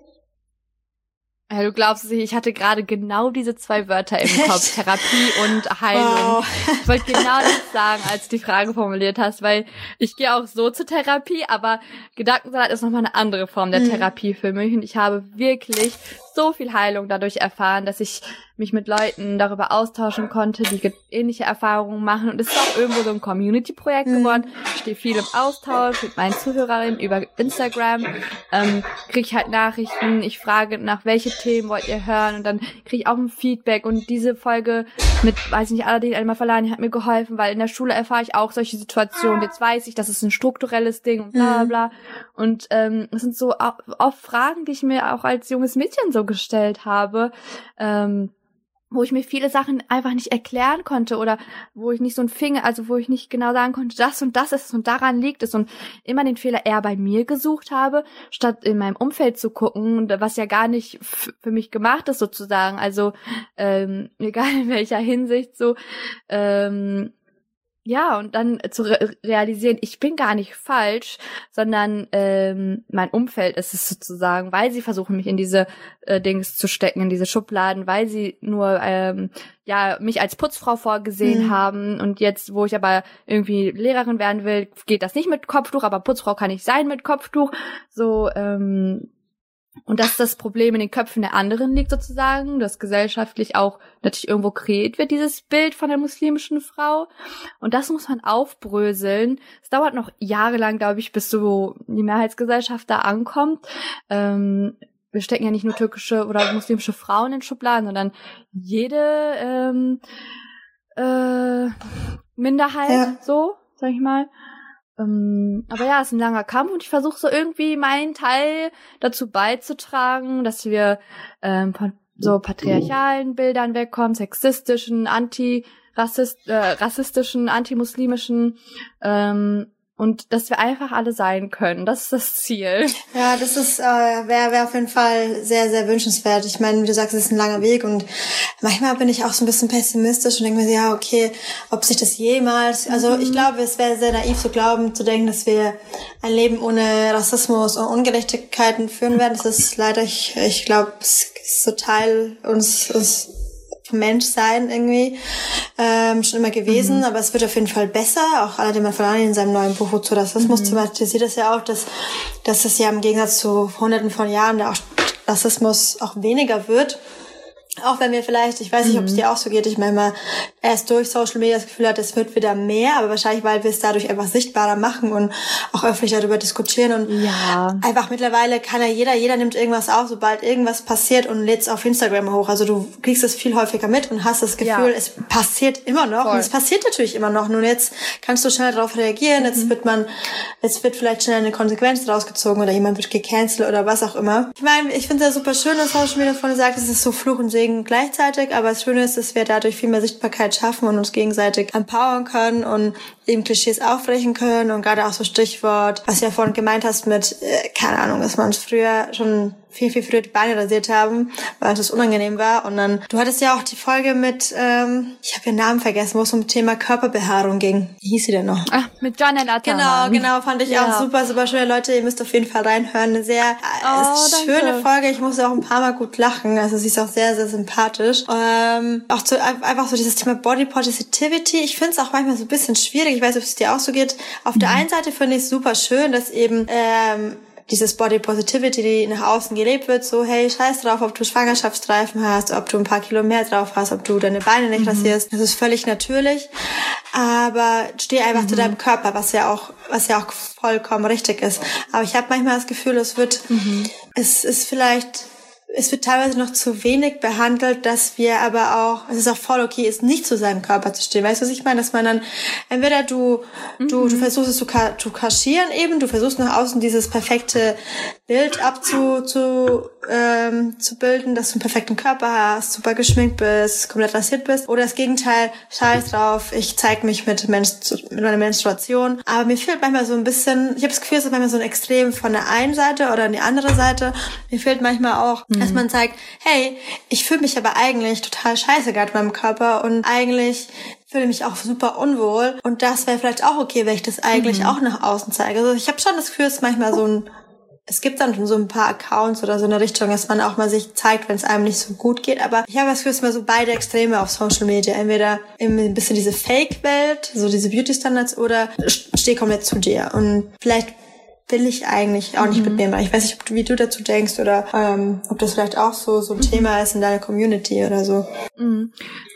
Ja, du glaubst es nicht, ich hatte gerade genau diese zwei Wörter im Kopf, Therapie und Heilung. Wow. Ich wollte genau das sagen, als du die Frage formuliert hast, weil ich gehe auch so zur Therapie, aber Gedankensalat ist nochmal eine andere Form der mhm. Therapie für mich und ich habe wirklich so viel Heilung dadurch erfahren, dass ich mich mit Leuten darüber austauschen konnte, die ähnliche Erfahrungen machen und es ist auch irgendwo so ein Community-Projekt mhm. geworden. Ich stehe viel im Austausch mit meinen Zuhörerinnen über Instagram, ähm, kriege ich halt Nachrichten, ich frage nach, welche Themen wollt ihr hören und dann kriege ich auch ein Feedback und diese Folge mit, weiß ich nicht, Aladdin Elmar Falani hat mir geholfen, weil in der Schule erfahre ich auch solche Situationen, jetzt weiß ich, das ist ein strukturelles Ding und bla bla bla und ähm, das sind so oft Fragen, die ich mir auch als junges Mädchen so gestellt habe, ähm, wo ich mir viele Sachen einfach nicht erklären konnte oder wo ich nicht so ein Finger, also wo ich nicht genau sagen konnte, das und das ist es und daran liegt es und immer den Fehler eher bei mir gesucht habe, statt in meinem Umfeld zu gucken, was ja gar nicht f- für mich gemacht ist sozusagen, also ähm, egal in welcher Hinsicht so, ähm, ja, und dann zu re- realisieren, ich bin gar nicht falsch, sondern ähm, mein Umfeld ist es sozusagen, weil sie versuchen, mich in diese äh, Dings zu stecken, in diese Schubladen, weil sie nur ähm, ja mich als Putzfrau vorgesehen mhm. haben und jetzt, wo ich aber irgendwie Lehrerin werden will, geht das nicht mit Kopftuch, aber Putzfrau kann ich sein mit Kopftuch, so ähm, und dass das Problem in den Köpfen der anderen liegt sozusagen, dass gesellschaftlich auch natürlich irgendwo kreiert wird, dieses Bild von der muslimischen Frau. Und das muss man aufbröseln. Es dauert noch jahrelang, glaube ich, bis so die Mehrheitsgesellschaft da ankommt. Ähm, wir stecken ja nicht nur türkische oder muslimische Frauen in Schubladen, sondern jede ähm, äh, Minderheit, ja. so, sag ich mal. Ähm, aber ja, es ist ein langer Kampf und ich versuche so irgendwie meinen Teil dazu beizutragen, dass wir ähm, von so patriarchalen Bildern wegkommen, sexistischen, anti-rassist, äh, rassistischen, antimuslimischen ähm, und dass wir einfach alle sein können. Das ist das Ziel. Ja, das ist äh, wäre wär auf jeden Fall sehr, sehr wünschenswert. Ich meine, wie du sagst, es ist ein langer Weg und manchmal bin ich auch so ein bisschen pessimistisch und denke mir, ja, okay, ob sich das jemals, also mhm. ich glaube, es wäre sehr naiv zu glauben, zu denken, dass wir ein Leben ohne Rassismus und Ungerechtigkeiten führen werden. Das ist leider, ich, ich glaube, es ist so Teil uns, uns Menschsein irgendwie ähm, schon immer gewesen, mhm. aber es wird auf jeden Fall besser. Auch Aladdin Elmar Falani in seinem neuen Buch zu Rassismus mhm. thematisiert das ja auch, dass, dass es ja im Gegensatz zu hunderten von Jahren da auch Rassismus auch weniger wird. Auch wenn wir vielleicht, ich weiß nicht, ob es dir auch so geht, ich meine mal, erst durch Social Media das Gefühl hat, es wird wieder mehr, aber wahrscheinlich, weil wir es dadurch einfach sichtbarer machen und auch öffentlich darüber diskutieren und ja. einfach mittlerweile kann ja jeder, jeder nimmt irgendwas auf, sobald irgendwas passiert und lädt es auf Instagram hoch. Also du kriegst es viel häufiger mit und hast das Gefühl, ja. es passiert immer noch Voll. Und es passiert natürlich immer noch. Nun jetzt kannst du schnell darauf reagieren, jetzt mhm. wird man, jetzt wird vielleicht schnell eine Konsequenz rausgezogen oder jemand wird gecancelt oder was auch immer. Ich meine, ich finde es ja super schön, dass Social Media vorhin sagt, es ist so Fluch und Segen gleichzeitig, aber das Schöne ist, dass wir dadurch viel mehr Sichtbarkeit schaffen und uns gegenseitig empowern können und eben Klischees aufbrechen können und gerade auch so Stichwort, was du ja vorhin gemeint hast mit, äh, keine Ahnung, dass wir uns früher schon viel, viel früher die Beine rasiert haben, weil das unangenehm war und dann, du hattest ja auch die Folge mit, ähm, ich habe ihren Namen vergessen, wo es um das Thema Körperbehaarung ging. Wie hieß sie denn noch? Ach, mit Janet Genau, Ataman. genau, fand ich ja. auch super, super schön. Leute, ihr müsst auf jeden Fall reinhören. Eine sehr oh, schöne Folge. Ich musste auch ein paar Mal gut lachen. Also sie ist auch sehr, sehr sympathisch. Ähm, auch zu, einfach so dieses Thema Body Positivity. Ich finde es auch manchmal so ein bisschen schwierig. Ich weiß nicht, ob es dir auch so geht. Auf mhm. der einen Seite finde ich es super schön, dass eben ähm, dieses Body Positivity, die nach außen gelebt wird, so, hey, scheiß drauf, ob du Schwangerschaftsstreifen hast, ob du ein paar Kilo mehr drauf hast, ob du deine Beine nicht mhm. rasierst. Das ist völlig natürlich. Aber steh einfach mhm. zu deinem Körper, was ja auch, was ja auch vollkommen richtig ist. Aber ich habe manchmal das Gefühl, es wird, mhm. es ist vielleicht es wird teilweise noch zu wenig behandelt, dass wir aber auch, es ist auch voll okay, ist nicht zu seinem Körper zu stehen. Weißt du, was ich meine? Dass man dann, entweder du, mhm. du, du versuchst es zu, ka- zu kaschieren eben, du versuchst nach außen dieses perfekte Bild abzu, zu, ähm, zu bilden, dass du einen perfekten Körper hast, super geschminkt bist, komplett rasiert bist. Oder das Gegenteil, scheiß drauf, ich zeig mich mit, Menstru- mit meiner Menstruation. Aber mir fehlt manchmal so ein bisschen, ich habe das Gefühl, es ist manchmal so ein Extrem von der einen Seite oder an die andere Seite. Mir fehlt manchmal auch, mhm. dass man zeigt, hey, ich fühle mich aber eigentlich total scheiße gerade in meinem Körper und eigentlich fühle mich auch super unwohl und das wäre vielleicht auch okay, wenn ich das eigentlich mhm. auch nach außen zeige. Also ich habe schon das Gefühl, es ist manchmal so ein, es gibt dann so ein paar Accounts oder so eine Richtung, dass man auch mal sich zeigt, wenn es einem nicht so gut geht, aber ich habe das Gefühl, es sind immer so beide Extreme auf Social Media, entweder ein bisschen diese Fake-Welt, so diese Beauty-Standards oder steh komplett zu dir und vielleicht will ich eigentlich auch nicht mhm. mit mir machen. Ich weiß nicht, wie du dazu denkst oder ähm, ob das vielleicht auch so so ein mhm. Thema ist in deiner Community oder so. Mhm.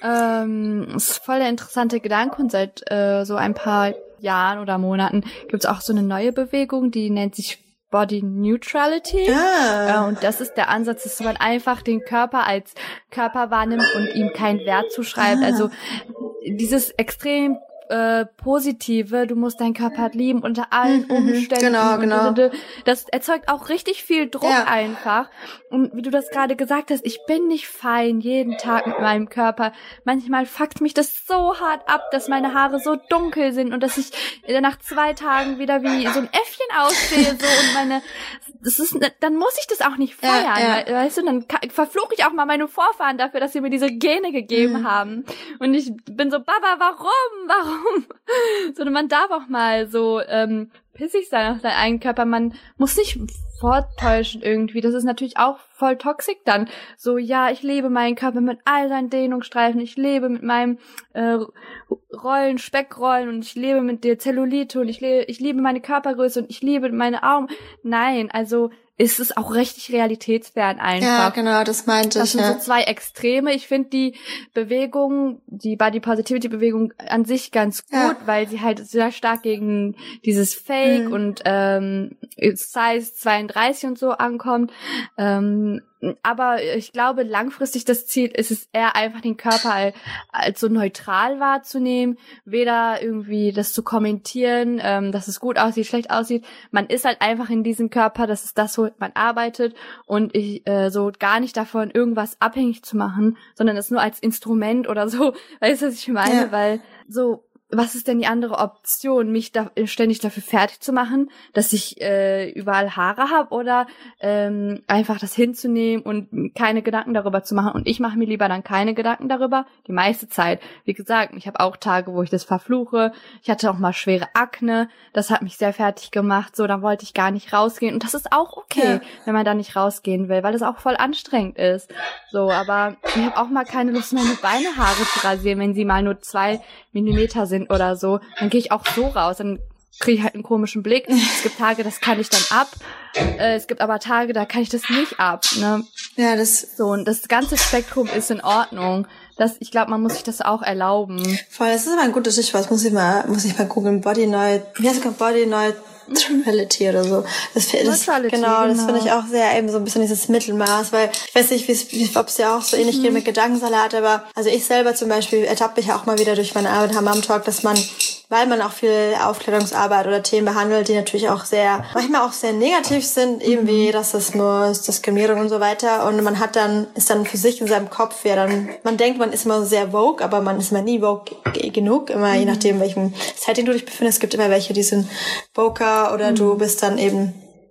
Ähm, das ist voll der interessante Gedanke und seit äh, so ein paar Jahren oder Monaten gibt es auch so eine neue Bewegung, die nennt sich Body Neutrality. Ah. Äh, und das ist der Ansatz, dass man einfach den Körper als Körper wahrnimmt und ihm keinen Wert zuschreibt. Ah. Also dieses extrem Äh, Positive, du musst deinen Körper lieben unter allen mhm, Umständen. Genau, genau. Und das erzeugt auch richtig viel Druck ja. einfach. Und wie du das gerade gesagt hast, ich bin nicht fein jeden Tag mit meinem Körper. Manchmal fuckt mich das so hart ab, dass meine Haare so dunkel sind und dass ich nach zwei Tagen wieder wie so ein Äffchen aussehe, so und meine, das ist, dann muss ich das auch nicht feiern, ja, ja. weißt du, dann verfluche ich auch mal meine Vorfahren dafür, dass sie mir diese Gene gegeben mhm. haben. Und ich bin so, Baba, warum, warum? Sondern man darf auch mal so ähm, pissig sein auf seinen eigenen Körper. Man muss nicht vortäuschen irgendwie. Das ist natürlich auch voll toxisch dann. So, ja, ich lebe meinen Körper mit all seinen Dehnungsstreifen. Ich lebe mit meinem äh, Rollen, Speckrollen und ich lebe mit der Zellulite und ich, lebe, ich liebe meine Körpergröße und ich liebe meine Augen. Nein, also ist es auch richtig realitätsfern einfach. Ja, genau, das meinte das ich. sind ja. so zwei Extreme. Ich finde die Bewegung, die Body Positivity Bewegung an sich ganz gut, ja. weil sie halt sehr stark gegen dieses Fake mhm. und ähm, Size zweiunddreißig und so ankommt. Ähm, aber ich glaube, langfristig das Ziel ist es eher einfach, den Körper als, als so neutral wahrzunehmen, weder irgendwie das zu kommentieren, ähm, dass es gut aussieht, schlecht aussieht. Man ist halt einfach in diesem Körper, das ist das, wo man arbeitet und ich äh, so gar nicht davon irgendwas abhängig zu machen, sondern es nur als Instrument oder so, weißt du, was ich meine? Ja. Weil so, was ist denn die andere Option, mich da ständig dafür fertig zu machen, dass ich äh, überall Haare habe oder ähm, einfach das hinzunehmen und keine Gedanken darüber zu machen. Und ich mache mir lieber dann keine Gedanken darüber, die meiste Zeit. Wie gesagt, ich habe auch Tage, wo ich das verfluche. Ich hatte auch mal schwere Akne. Das hat mich sehr fertig gemacht. So, dann wollte ich gar nicht rausgehen. Und das ist auch okay, ja. wenn man da nicht rausgehen will, weil es auch voll anstrengend ist. So, aber ich habe auch mal keine Lust, meine Beinehaare zu rasieren, wenn sie mal nur zwei Millimeter sind oder so, dann gehe ich auch so raus, dann kriege ich halt einen komischen Blick. Es gibt Tage, das kann ich dann ab. Äh, es gibt aber Tage, da kann ich das nicht ab. Ne? Ja, das so und das ganze Spektrum ist in Ordnung. Das, ich glaube, man muss sich das auch erlauben. Voll, das ist aber ein gutes Stichwort. Das muss ich mal, muss ich mal googeln. Body Neut, wie heißt es? Body Neutrality oder so. Das, das, Neutrality, genau, genau, das finde ich auch sehr eben so ein bisschen dieses Mittelmaß, weil ich weiß nicht, wie ob es ja auch so ähnlich mhm. geht mit Gedankensalat, aber also ich selber zum Beispiel ertappe mich auch mal wieder durch meine Arbeit am Talk, dass man, weil man auch viel Aufklärungsarbeit oder Themen behandelt, die natürlich auch sehr, manchmal auch sehr negativ sind, eben wie Rassismus, Diskriminierung und so weiter. Und man hat dann, ist dann für sich in seinem Kopf ja dann, man denkt, man ist immer sehr vogue, aber man ist immer nie vogue genug, immer mhm. je nachdem, welchem Setting du dich befindest. Es gibt immer welche, die sind voguer oder mhm. du bist dann eben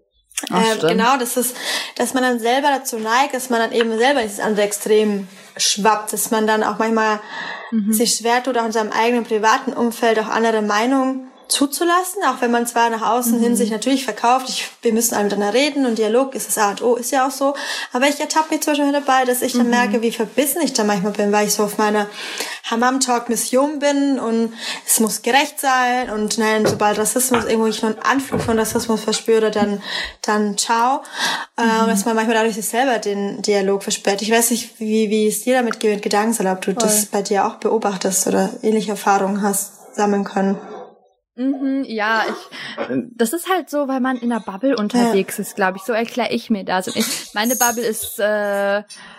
Ach, äh, genau, das ist, dass man dann selber dazu neigt, dass man dann eben selber dieses andere Extrem schwappt, dass man dann auch manchmal mhm. sich schwer tut, auch in seinem eigenen privaten Umfeld auch andere Meinungen zuzulassen, auch wenn man zwar nach außen mhm. hin sich natürlich verkauft, ich, wir müssen alle miteinander reden und Dialog ist das A und O, ist ja auch so, aber ich ertappe mich zum Beispiel dabei, dass ich dann mhm. merke, wie verbissen ich da manchmal bin, weil ich so auf meiner Hammam-Talk-Mission bin und es muss gerecht sein und nein, sobald Rassismus, irgendwo ich nur einen Anflug von Rassismus verspüre, dann dann ciao. Mhm. Äh, dass man manchmal dadurch sich selber den Dialog versperrt. Ich weiß nicht, wie wie es dir damit geht mit Gedankensalat, ob du Voll. das bei dir auch beobachtest oder ähnliche Erfahrungen hast sammeln können. Mhm, ja, ich, das ist halt so, weil man in einer Bubble unterwegs ja. ist, glaube ich. So erkläre ich mir das. Und ich, meine Bubble ist, äh,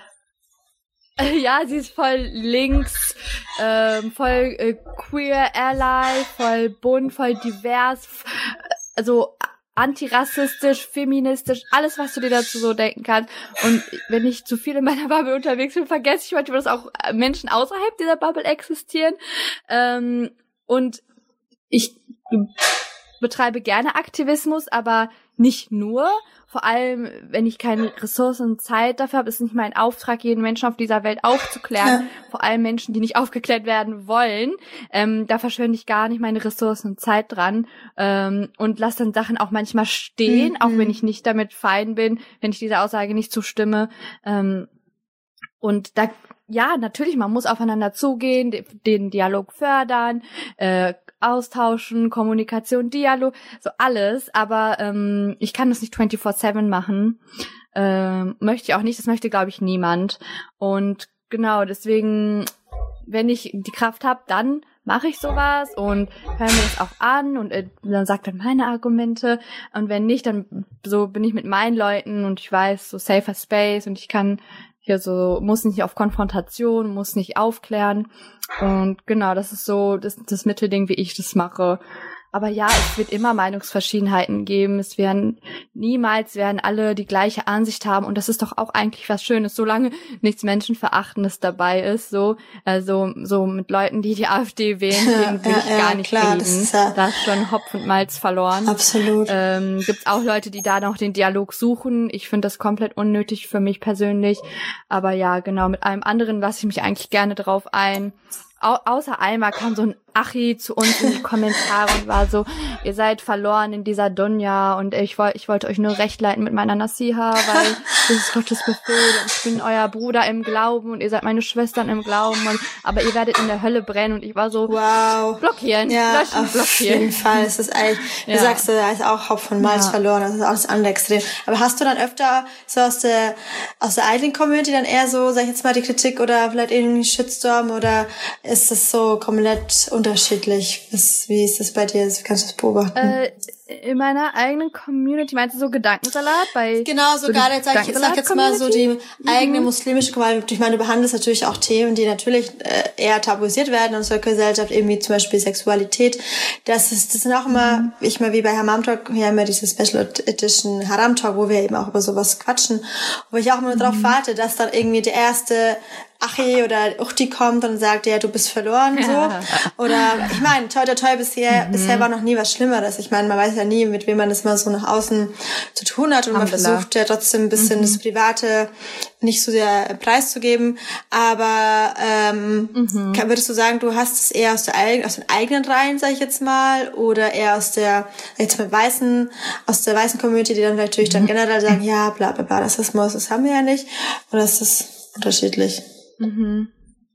ja, sie ist voll links, ähm, voll äh, queer ally, voll bunt, voll divers, also antirassistisch, feministisch, alles, was du dir dazu so denken kannst. Und wenn ich zu viel in meiner Bubble unterwegs bin, vergesse ich manchmal, dass auch Menschen außerhalb dieser Bubble existieren. Ähm, und ich betreibe gerne Aktivismus, aber nicht nur. Vor allem, wenn ich keine Ressourcen und Zeit dafür habe, ist nicht mein Auftrag, jeden Menschen auf dieser Welt aufzuklären. Ja. Vor allem Menschen, die nicht aufgeklärt werden wollen. Ähm, da verschwende ich gar nicht meine Ressourcen und Zeit dran. Ähm, und lasse dann Sachen auch manchmal stehen, mhm. auch wenn ich nicht damit fein bin, wenn ich dieser Aussage nicht zustimme. Ähm, und da, ja, natürlich, man muss aufeinander zugehen, den Dialog fördern, äh, austauschen, Kommunikation, Dialog, so alles, aber ähm, ich kann das nicht vierundzwanzig sieben machen, ähm, möchte ich auch nicht, das möchte, glaube ich, niemand. Und genau, deswegen, wenn ich die Kraft habe, dann mache ich sowas und höre mir das auch an und äh, dann sagt dann meine Argumente, und wenn nicht, dann so bin ich mit meinen Leuten und ich weiß, so safer Space, und ich kann hier so, muss nicht auf Konfrontation, muss nicht aufklären. Und genau, das ist so das, das Mittelding, wie ich das mache. Aber ja, es wird immer Meinungsverschiedenheiten geben. Es werden niemals werden alle die gleiche Ansicht haben. Und das ist doch auch eigentlich was Schönes, solange nichts Menschenverachtendes dabei ist. So, also so mit Leuten, die die AfD wählen, denen will ja, ich ja, gar nicht klar, reden. Ist ja da ist schon Hopf und Malz verloren. Absolut. Ähm, gibt's auch Leute, die da noch den Dialog suchen. Ich finde das komplett unnötig für mich persönlich. Aber ja, genau, mit allem anderen lasse ich mich eigentlich gerne drauf ein. Au- außer einmal kam so ein Achi zu uns in die Kommentare und war so, ihr seid verloren in dieser Dunja und ich wollte ich wollte euch nur recht leiten mit meiner Nasiha, weil das ist Gottes Befehl und ich bin euer Bruder im Glauben und ihr seid meine Schwestern im Glauben, und, aber ihr werdet in der Hölle brennen. Und ich war so, wow, blockieren, ja, löschen, auf blockieren. jeden Fall. Es ist eigentlich, ja. du sagst, da ist auch Hopf und Malz ja. verloren, das ist auch das andere Extrem. Aber hast du dann öfter so aus der aus der eigenen Community dann eher so, sag ich jetzt mal, die Kritik oder vielleicht irgendwie Shitstorm, oder ist das so komplett unterschiedlich? Was, wie ist das bei dir? Wie kannst du das beobachten? Äh, in meiner eigenen Community, meinst du so Gedankensalat? Bei genau, so, so gerade jetzt sag ich, ich sag jetzt mal so die eigene mhm. muslimische Community. Ich meine, du behandelst natürlich auch Themen, die natürlich äh, eher tabuisiert werden in unserer Gesellschaft, irgendwie zum Beispiel Sexualität. Das ist, das sind auch immer, mhm. ich mal wie bei Haram Talk, wir haben ja diese Special Edition Haram Talk, wo wir eben auch über sowas quatschen, wo ich auch immer mhm. darauf warte, dass dann irgendwie der erste Achi oder Uchti kommt und sagt, ja, du bist verloren, so. Ja. Oder, ich meine, toi, toi, toi, bisher, mhm. bisher war noch nie was Schlimmeres. Ich meine, man weiß ja nie, mit wem man das mal so nach außen zu tun hat, und man versucht ja trotzdem ein bisschen mhm. das Private nicht so sehr preiszugeben. Aber, ähm, mhm. würdest du sagen, du hast es eher aus der, aus den eigenen Reihen, sag ich jetzt mal, oder eher aus der, jetzt mit weißen, aus der weißen Community, die dann natürlich mhm. dann generell sagen, ja, bla, bla, bla, Rassismus, das haben wir ja nicht. Oder ist das unterschiedlich? Mhm.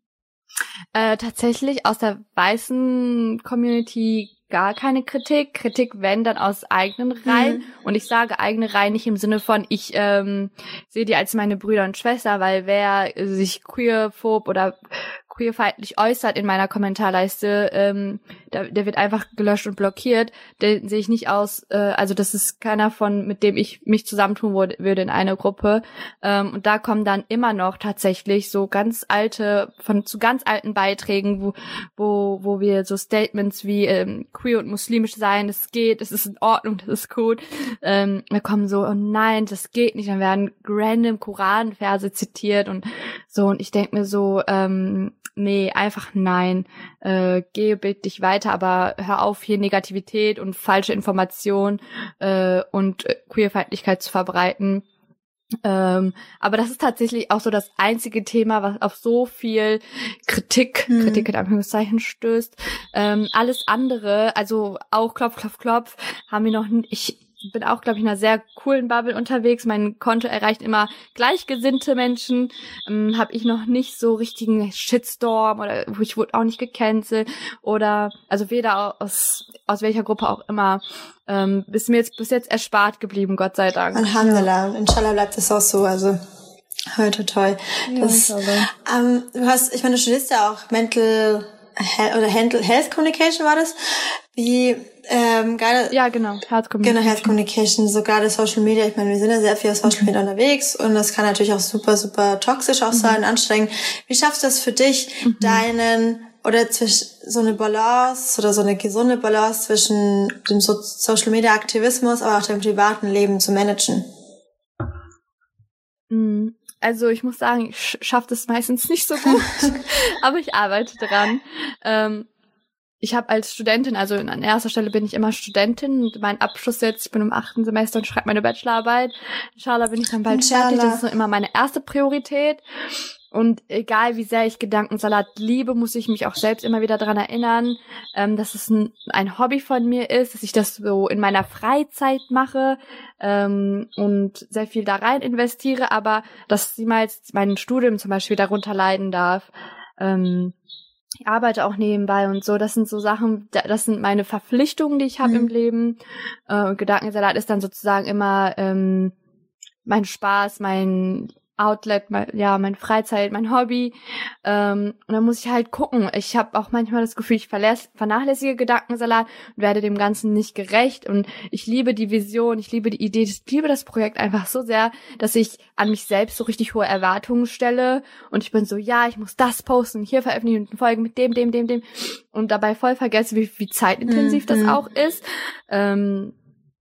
Äh, tatsächlich aus der weißen Community gar keine Kritik. Kritik, wenn, dann aus eigenen Reihen. Mhm. Und ich sage eigene Reihen nicht im Sinne von, ich ähm, sehe die als meine Brüder und Schwester, weil wer sich queerphob oder queerfeindlich äußert in meiner Kommentarleiste, ähm, der, der wird einfach gelöscht und blockiert. Den sehe ich nicht aus, äh, also das ist keiner von, mit dem ich mich zusammentun würde in eine Gruppe. Ähm, und da kommen dann immer noch tatsächlich so ganz alte, von zu ganz alten Beiträgen, wo wo wo wir so Statements wie ähm, queer und muslimisch sein, das geht, das ist in Ordnung, das ist cool. Ähm, da kommen so, oh nein, das geht nicht. Dann werden random Koranverse zitiert und so. Und ich denke mir so, ähm, nee, einfach nein. Äh, geh bitte dich weiter, aber hör auf, hier Negativität und falsche Informationen äh, und äh, Queerfeindlichkeit zu verbreiten. Ähm, aber das ist tatsächlich auch so das einzige Thema, was auf so viel Kritik, hm. Kritik in Anführungszeichen stößt. Ähm, alles andere, also auch Klopf, Klopf, Klopf, haben wir noch nicht. Ich bin auch, glaube ich, in einer sehr coolen Bubble unterwegs. Mein Konto erreicht immer gleichgesinnte Menschen. Ähm, habe ich noch nicht so richtigen Shitstorm oder ich wurde auch nicht gecancelt oder also weder aus aus welcher Gruppe auch immer. Ähm, ist mir jetzt bis jetzt erspart geblieben, Gott sei Dank. Alhamdulillah. Und inshallah bleibt das auch so. Also heute toll. Ja, das, ähm, du hast, ich meine, du studierst ja auch Mental Health oder Health Communication war das. wie ähm, gerade ja genau Health Communication. Genau, Health Communication, so gerade Social Media. Ich meine, wir sind ja sehr viel auf Social Media mhm. unterwegs und das kann natürlich auch super, super toxisch auch mhm. sein, anstrengend. Wie schaffst du das für dich, mhm. deinen oder zwischen so eine Balance oder so eine gesunde Balance zwischen dem so- Social Media Aktivismus, aber auch dem privaten Leben zu managen? Also ich muss sagen, ich schaffe das meistens nicht so gut, aber ich arbeite dran. Ähm, ich habe als Studentin, also an erster Stelle bin ich immer Studentin und mein Abschluss jetzt, ich bin im achten Semester und schreibe meine Bachelorarbeit. Inshallah bin ich dann bald Inshallah. fertig, das ist noch immer meine erste Priorität. Und egal wie sehr ich Gedankensalat liebe, muss ich mich auch selbst immer wieder daran erinnern, ähm, dass es ein, ein Hobby von mir ist, dass ich das so in meiner Freizeit mache ähm, und sehr viel da rein investiere, aber dass niemals mein Studium zum Beispiel darunter leiden darf. Ähm, ich arbeite auch nebenbei und so. Das sind so Sachen, das sind meine Verpflichtungen, die ich habe mhm. im Leben. Äh, Gedankensalat ist dann sozusagen immer ähm, mein Spaß, mein Outlet, mein, ja, meine Freizeit, mein Hobby. Ähm, und dann muss ich halt gucken. Ich habe auch manchmal das Gefühl, ich verläss, vernachlässige Gedankensalat und werde dem Ganzen nicht gerecht. Und ich liebe die Vision, ich liebe die Idee, ich liebe das Projekt einfach so sehr, dass ich an mich selbst so richtig hohe Erwartungen stelle. Und ich bin so, ja, ich muss das posten und hier veröffentlichen und Folgen mit dem, dem, dem, dem. Und dabei voll vergesse, wie, wie zeitintensiv mhm. das auch ist. Ähm,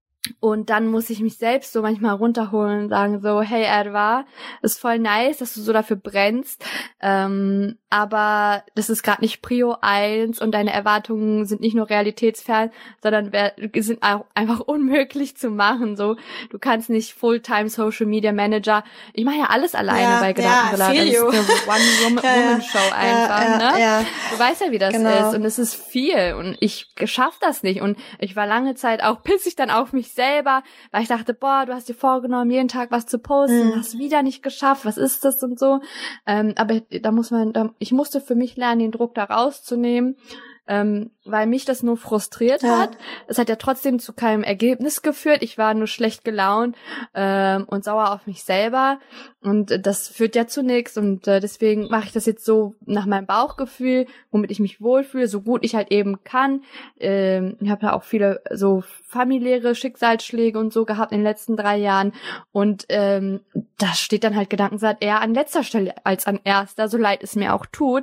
Und dann muss ich mich selbst so manchmal runterholen und sagen so, hey Erwa, ist voll nice, dass du so dafür brennst, ähm, aber das ist gerade nicht Prio eins und deine Erwartungen sind nicht nur realitätsfern, sondern wer, sind auch einfach unmöglich zu machen. So, du kannst nicht Fulltime Social Media Manager. Ich mache ja alles alleine ja, bei Gedankensalat. Ja, das ist eine One-Woman-Show ja, ja. einfach, ja, ja, ne? Ja. Du weißt ja, wie das genau. ist und es ist viel und ich schaff das nicht und ich war lange Zeit auch pissig dann auf mich selber, weil ich dachte, boah, du hast dir vorgenommen, jeden Tag was zu posten, mhm. hast wieder nicht geschafft, was ist das und so. Ähm, aber da muss man, da, ich musste für mich lernen, den Druck da rauszunehmen, ähm, weil mich das nur frustriert ja. hat. Es hat ja trotzdem zu keinem Ergebnis geführt. Ich war nur schlecht gelaunt ähm, und sauer auf mich selber und äh, das führt ja zu nichts und äh, deswegen mache ich das jetzt so nach meinem Bauchgefühl, womit ich mich wohlfühle, so gut ich halt eben kann. Ähm, ich habe ja auch viele so familiäre Schicksalsschläge und so gehabt in den letzten drei Jahren und ähm, da steht dann halt Gedankensalat eher an letzter Stelle als an erster, so leid es mir auch tut.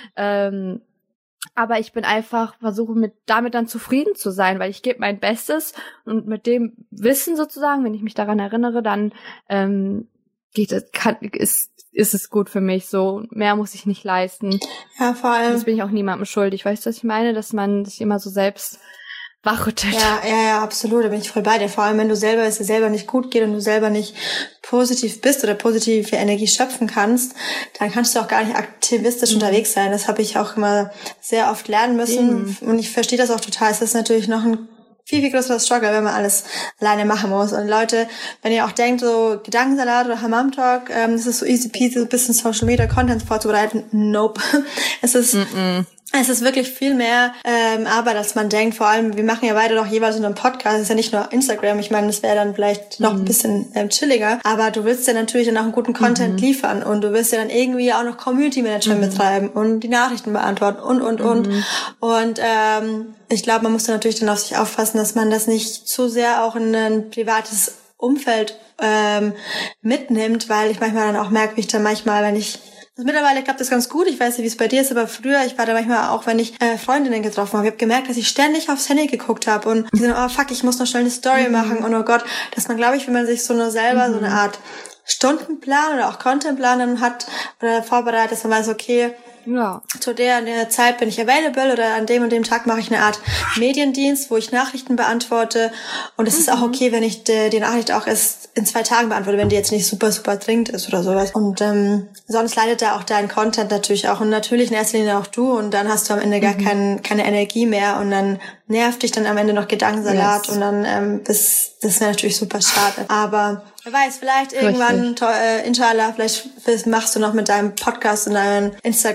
Ähm, Aber ich bin einfach, versuche mit damit dann zufrieden zu sein, weil ich gebe mein Bestes und mit dem Wissen sozusagen, wenn ich mich daran erinnere, dann ähm, geht es, kann, ist, ist es gut für mich. So mehr muss ich nicht leisten. Ja, vor allem. Das bin ich auch niemandem schuldig. Weißt du, was ich meine? Dass man sich immer so selbst wachrüttelt. Ja, ja, ja, absolut. Da bin ich voll bei dir. Vor allem, wenn du selber, es dir selber nicht gut geht und du selber nicht positiv bist oder positive Energie schöpfen kannst, dann kannst du auch gar nicht aktivistisch mhm. unterwegs sein. Das habe ich auch immer sehr oft lernen müssen. Mhm. Und ich verstehe das auch total. Es ist natürlich noch ein viel, viel größerer Struggle, wenn man alles alleine machen muss. Und Leute, wenn ihr auch denkt, so Gedankensalat oder Hammam Talk, ähm, das ist so easy peasy, so ein bisschen Social Media Content vorzubereiten. Nope. Es ist... Mhm. Es ist wirklich viel mehr ähm, Arbeit, als man denkt. Vor allem, wir machen ja beide doch jeweils so einen Podcast. Es ist ja nicht nur Instagram. Ich meine, das wäre dann vielleicht noch mhm. ein bisschen ähm, chilliger. Aber du willst ja natürlich dann auch einen guten Content mhm. liefern. Und du willst ja dann irgendwie auch noch Community Management mhm. betreiben und die Nachrichten beantworten und, und, mhm. und. Und ähm, ich glaube, man muss dann natürlich dann auf sich aufpassen, dass man das nicht zu sehr auch in ein privates Umfeld ähm, mitnimmt. Weil ich manchmal dann auch merke, wie ich dann manchmal, wenn ich... Also mittlerweile klappt das ganz gut. Ich weiß nicht, wie es bei dir ist, aber früher, ich war da manchmal auch, wenn ich äh, Freundinnen getroffen habe, ich habe gemerkt, dass ich ständig aufs Handy geguckt habe und ich so, oh fuck, ich muss noch schnell eine Story mhm. machen und oh Gott, dass man, glaube ich, wenn man sich so nur selber mhm. so eine Art Stundenplan oder auch Contentplan dann hat oder vorbereitet, dass man weiß, okay, ja. zu der und der Zeit bin ich available oder an dem und dem Tag mache ich eine Art Mediendienst, wo ich Nachrichten beantworte und es mhm. ist auch okay, wenn ich die, die Nachricht auch erst in zwei Tagen beantworte, wenn die jetzt nicht super, super dringend ist oder sowas. Und ähm, sonst leidet da auch dein Content natürlich auch und natürlich in erster Linie auch du und dann hast du am Ende gar mhm. kein, keine Energie mehr und dann nervt dich dann am Ende noch Gedankensalat yes. und dann ähm, bis, das wäre natürlich super schade. Aber wer weiß, vielleicht irgendwann, to- äh, inshallah, vielleicht machst du noch mit deinem Podcast und deinem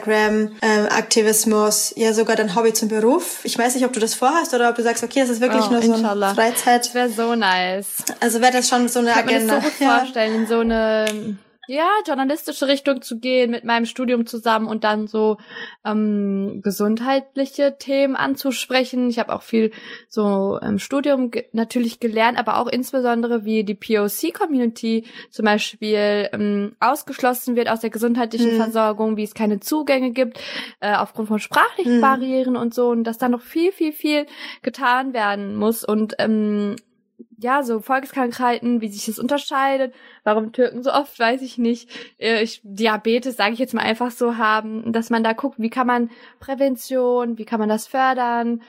Instagram-Aktivismus ähm, ja sogar dein Hobby zum Beruf. Ich weiß nicht, ob du das vorhast oder ob du sagst, okay, das ist wirklich oh, nur so eine Freizeit. Das wäre so nice. Also wäre das schon so eine ich Agenda. Ich kann mir das so gut ja. vorstellen, in so eine ja, journalistische Richtung zu gehen mit meinem Studium zusammen und dann so ähm, gesundheitliche Themen anzusprechen. Ich habe auch viel so im Studium ge- natürlich gelernt, aber auch insbesondere wie die P O C-Community zum Beispiel ähm, ausgeschlossen wird aus der gesundheitlichen mhm. Versorgung, wie es keine Zugänge gibt äh, aufgrund von sprachlichen mhm. Barrieren und so, und dass da noch viel, viel, viel getan werden muss und ähm, ja, so Volkskrankheiten, wie sich das unterscheidet, warum Türken so oft, weiß ich nicht, ich, Diabetes, sage ich jetzt mal einfach so, haben, dass man da guckt, wie kann man Prävention, wie kann man das fördern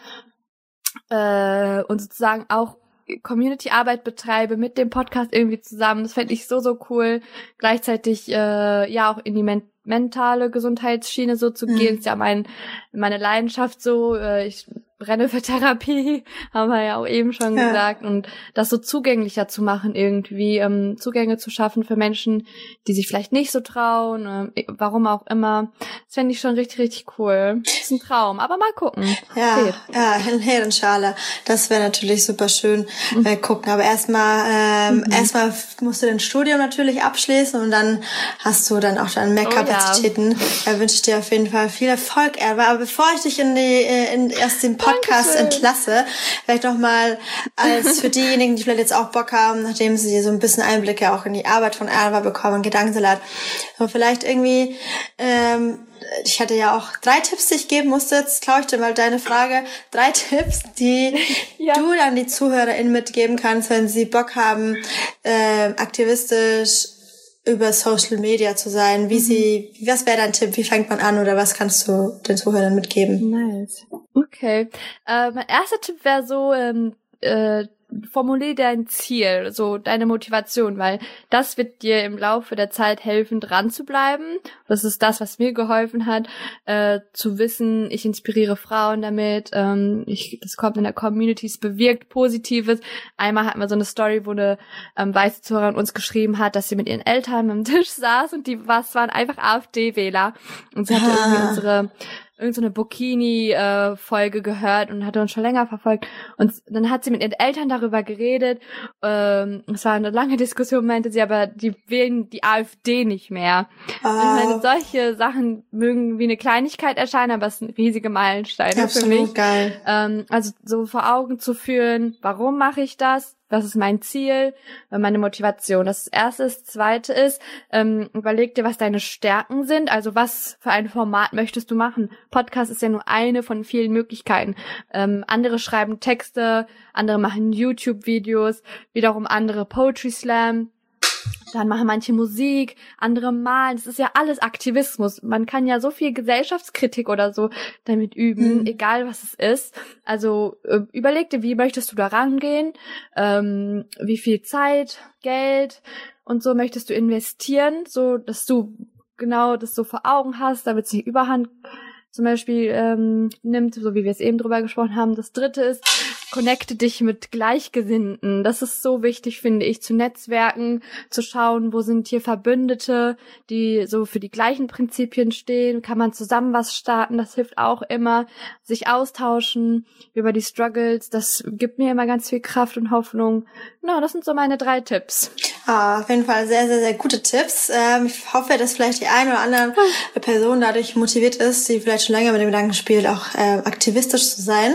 äh, und sozusagen auch Community-Arbeit betreibe mit dem Podcast irgendwie zusammen. Das fände ich so, so cool. Gleichzeitig äh, ja auch in die men- mentale Gesundheitsschiene so zu gehen, mhm. ist ja mein meine Leidenschaft so. Äh, ich brenne für Therapie, haben wir ja auch eben schon ja. gesagt, und das so zugänglicher zu machen irgendwie, ähm, Zugänge zu schaffen für Menschen, die sich vielleicht nicht so trauen, äh, warum auch immer. Das fände ich schon richtig, richtig cool. Das ist ein Traum, aber mal gucken. Ja, Geht. ja, Herrenschale. Das wäre natürlich super schön. Mhm. Äh, gucken, aber erstmal, ähm, mhm. erstmal musst du dein Studium natürlich abschließen und dann hast du dann auch deine mehr Kapazitäten. Oh, ja. Da wünsche ich dir auf jeden Fall viel Erfolg, Erwa. Aber bevor ich dich in die, in erst den Podcast Dankeschön. entlasse, vielleicht noch mal als für diejenigen, die vielleicht jetzt auch Bock haben, nachdem sie so ein bisschen Einblicke auch in die Arbeit von Erwa bekommen, Gedankensalat, und vielleicht irgendwie, ähm, ich hatte ja auch drei Tipps, die ich geben musste. Jetzt klaue ich dir mal deine Frage. Drei Tipps, die ja. du dann die ZuhörerInnen mitgeben kannst, wenn sie Bock haben, äh, aktivistisch über Social Media zu sein. Wie mhm. sie, was wäre dein Tipp? Wie fängt man an, oder was kannst du den Zuhörern mitgeben? Nice. Okay. Äh, mein erster Tipp wäre so, ähm, äh, formulier dein Ziel, so deine Motivation, weil das wird dir im Laufe der Zeit helfen, dran zu bleiben. Das ist das, was mir geholfen hat, äh, zu wissen, ich inspiriere Frauen damit, ähm, ich, das kommt in der Community, es bewirkt Positives. Einmal hatten wir so eine Story, wo eine ähm, weiße Zuhörerin uns geschrieben hat, dass sie mit ihren Eltern am Tisch saß und die was waren einfach AfD-Wähler, und sie hatte ah. irgendwie unsere irgendeine so Burkini-Folge äh, gehört und hatte uns schon länger verfolgt. Und dann hat sie mit ihren Eltern darüber geredet. Ähm, es war eine lange Diskussion, meinte sie, aber die wählen die AfD nicht mehr. Oh. Ich meine, solche Sachen mögen wie eine Kleinigkeit erscheinen, aber es sind riesige Meilensteine für mich. Geil. Ähm, also so vor Augen zu führen, warum mache ich das? Was ist mein Ziel, meine Motivation? Das erste ist. Das zweite ist, ähm, überleg dir, was deine Stärken sind. Also was für ein Format möchtest du machen? Podcast ist ja nur eine von vielen Möglichkeiten. Ähm, andere schreiben Texte, andere machen YouTube-Videos, wiederum andere Poetry Slam. Dann machen manche Musik, andere malen. Das ist ja alles Aktivismus. Man kann ja so viel Gesellschaftskritik oder so damit üben, mhm. egal was es ist. Also äh, überleg dir, wie möchtest du da rangehen? Ähm, wie viel Zeit, Geld und so möchtest du investieren, so dass du genau das so vor Augen hast, damit es nicht überhand zum Beispiel ähm, nimmt, so wie wir es eben drüber gesprochen haben. Das dritte ist, connecte dich mit Gleichgesinnten. Das ist so wichtig, finde ich, zu netzwerken, zu schauen, wo sind hier Verbündete, die so für die gleichen Prinzipien stehen. Kann man zusammen was starten? Das hilft auch immer. Sich austauschen über die Struggles, das gibt mir immer ganz viel Kraft und Hoffnung. Na, das sind so meine drei Tipps. Ah, auf jeden Fall sehr, sehr, sehr gute Tipps. Ähm, ich hoffe, dass vielleicht die eine oder andere Person dadurch motiviert ist, die vielleicht schon länger mit dem Gedanken spielt, auch äh, aktivistisch zu sein.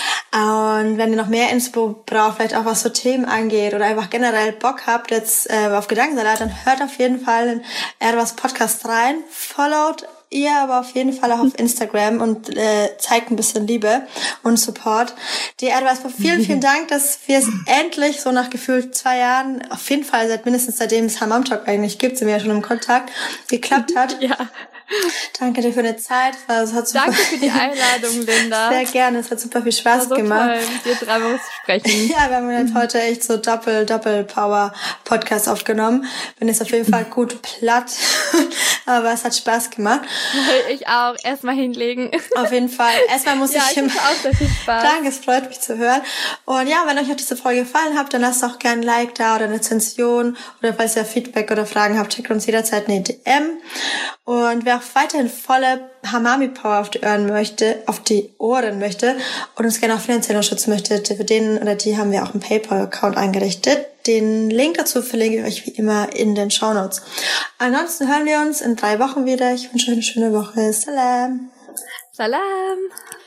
Und wenn ihr noch mehr Inspo braucht, vielleicht auch was so Themen angeht oder einfach generell Bock habt jetzt äh, auf Gedankensalat, dann hört auf jeden Fall in Erwas Podcast rein, followt ihr aber auf jeden Fall auch auf Instagram und äh, zeigt ein bisschen Liebe und Support. Die Erwas, vielen, vielen Dank, dass wir es endlich so nach gefühlt zwei Jahren, auf jeden Fall seit mindestens seitdem es Hammam Talk eigentlich gibt, sind wir ja schon im Kontakt, geklappt hat. Ja. Danke dir für deine Zeit. Es hat super Danke für die Einladung, Linda. Sehr gerne, es hat super viel Spaß war so gemacht. Toll, mit dir dreimal zu sprechen. Ja, wir haben jetzt heute echt so Doppel, Doppel Power Podcast aufgenommen. Bin jetzt auf jeden Fall gut platt, aber es hat Spaß gemacht. Ich auch. Erstmal hinlegen. Auf jeden Fall. Erstmal muss ja, ich... Ja, ich hatte auch sehr viel Spaß. Danke, es freut mich zu hören. Und ja, wenn euch auch diese Folge gefallen hat, dann lasst auch gerne ein Like da oder eine Rezension. Oder falls ihr Feedback oder Fragen habt, schickt uns jederzeit eine D M. Und wer auch weiterhin volle Hamami Power auf die Ohren möchte, auf die Ohren möchte und uns gerne auch finanziell unterstützen möchte, für den oder die haben wir auch einen PayPal-Account eingerichtet. Den Link dazu verlinke ich euch wie immer in den Shownotes. Ansonsten hören wir uns in drei Wochen wieder. Ich wünsche euch eine schöne Woche. Salam. Salam.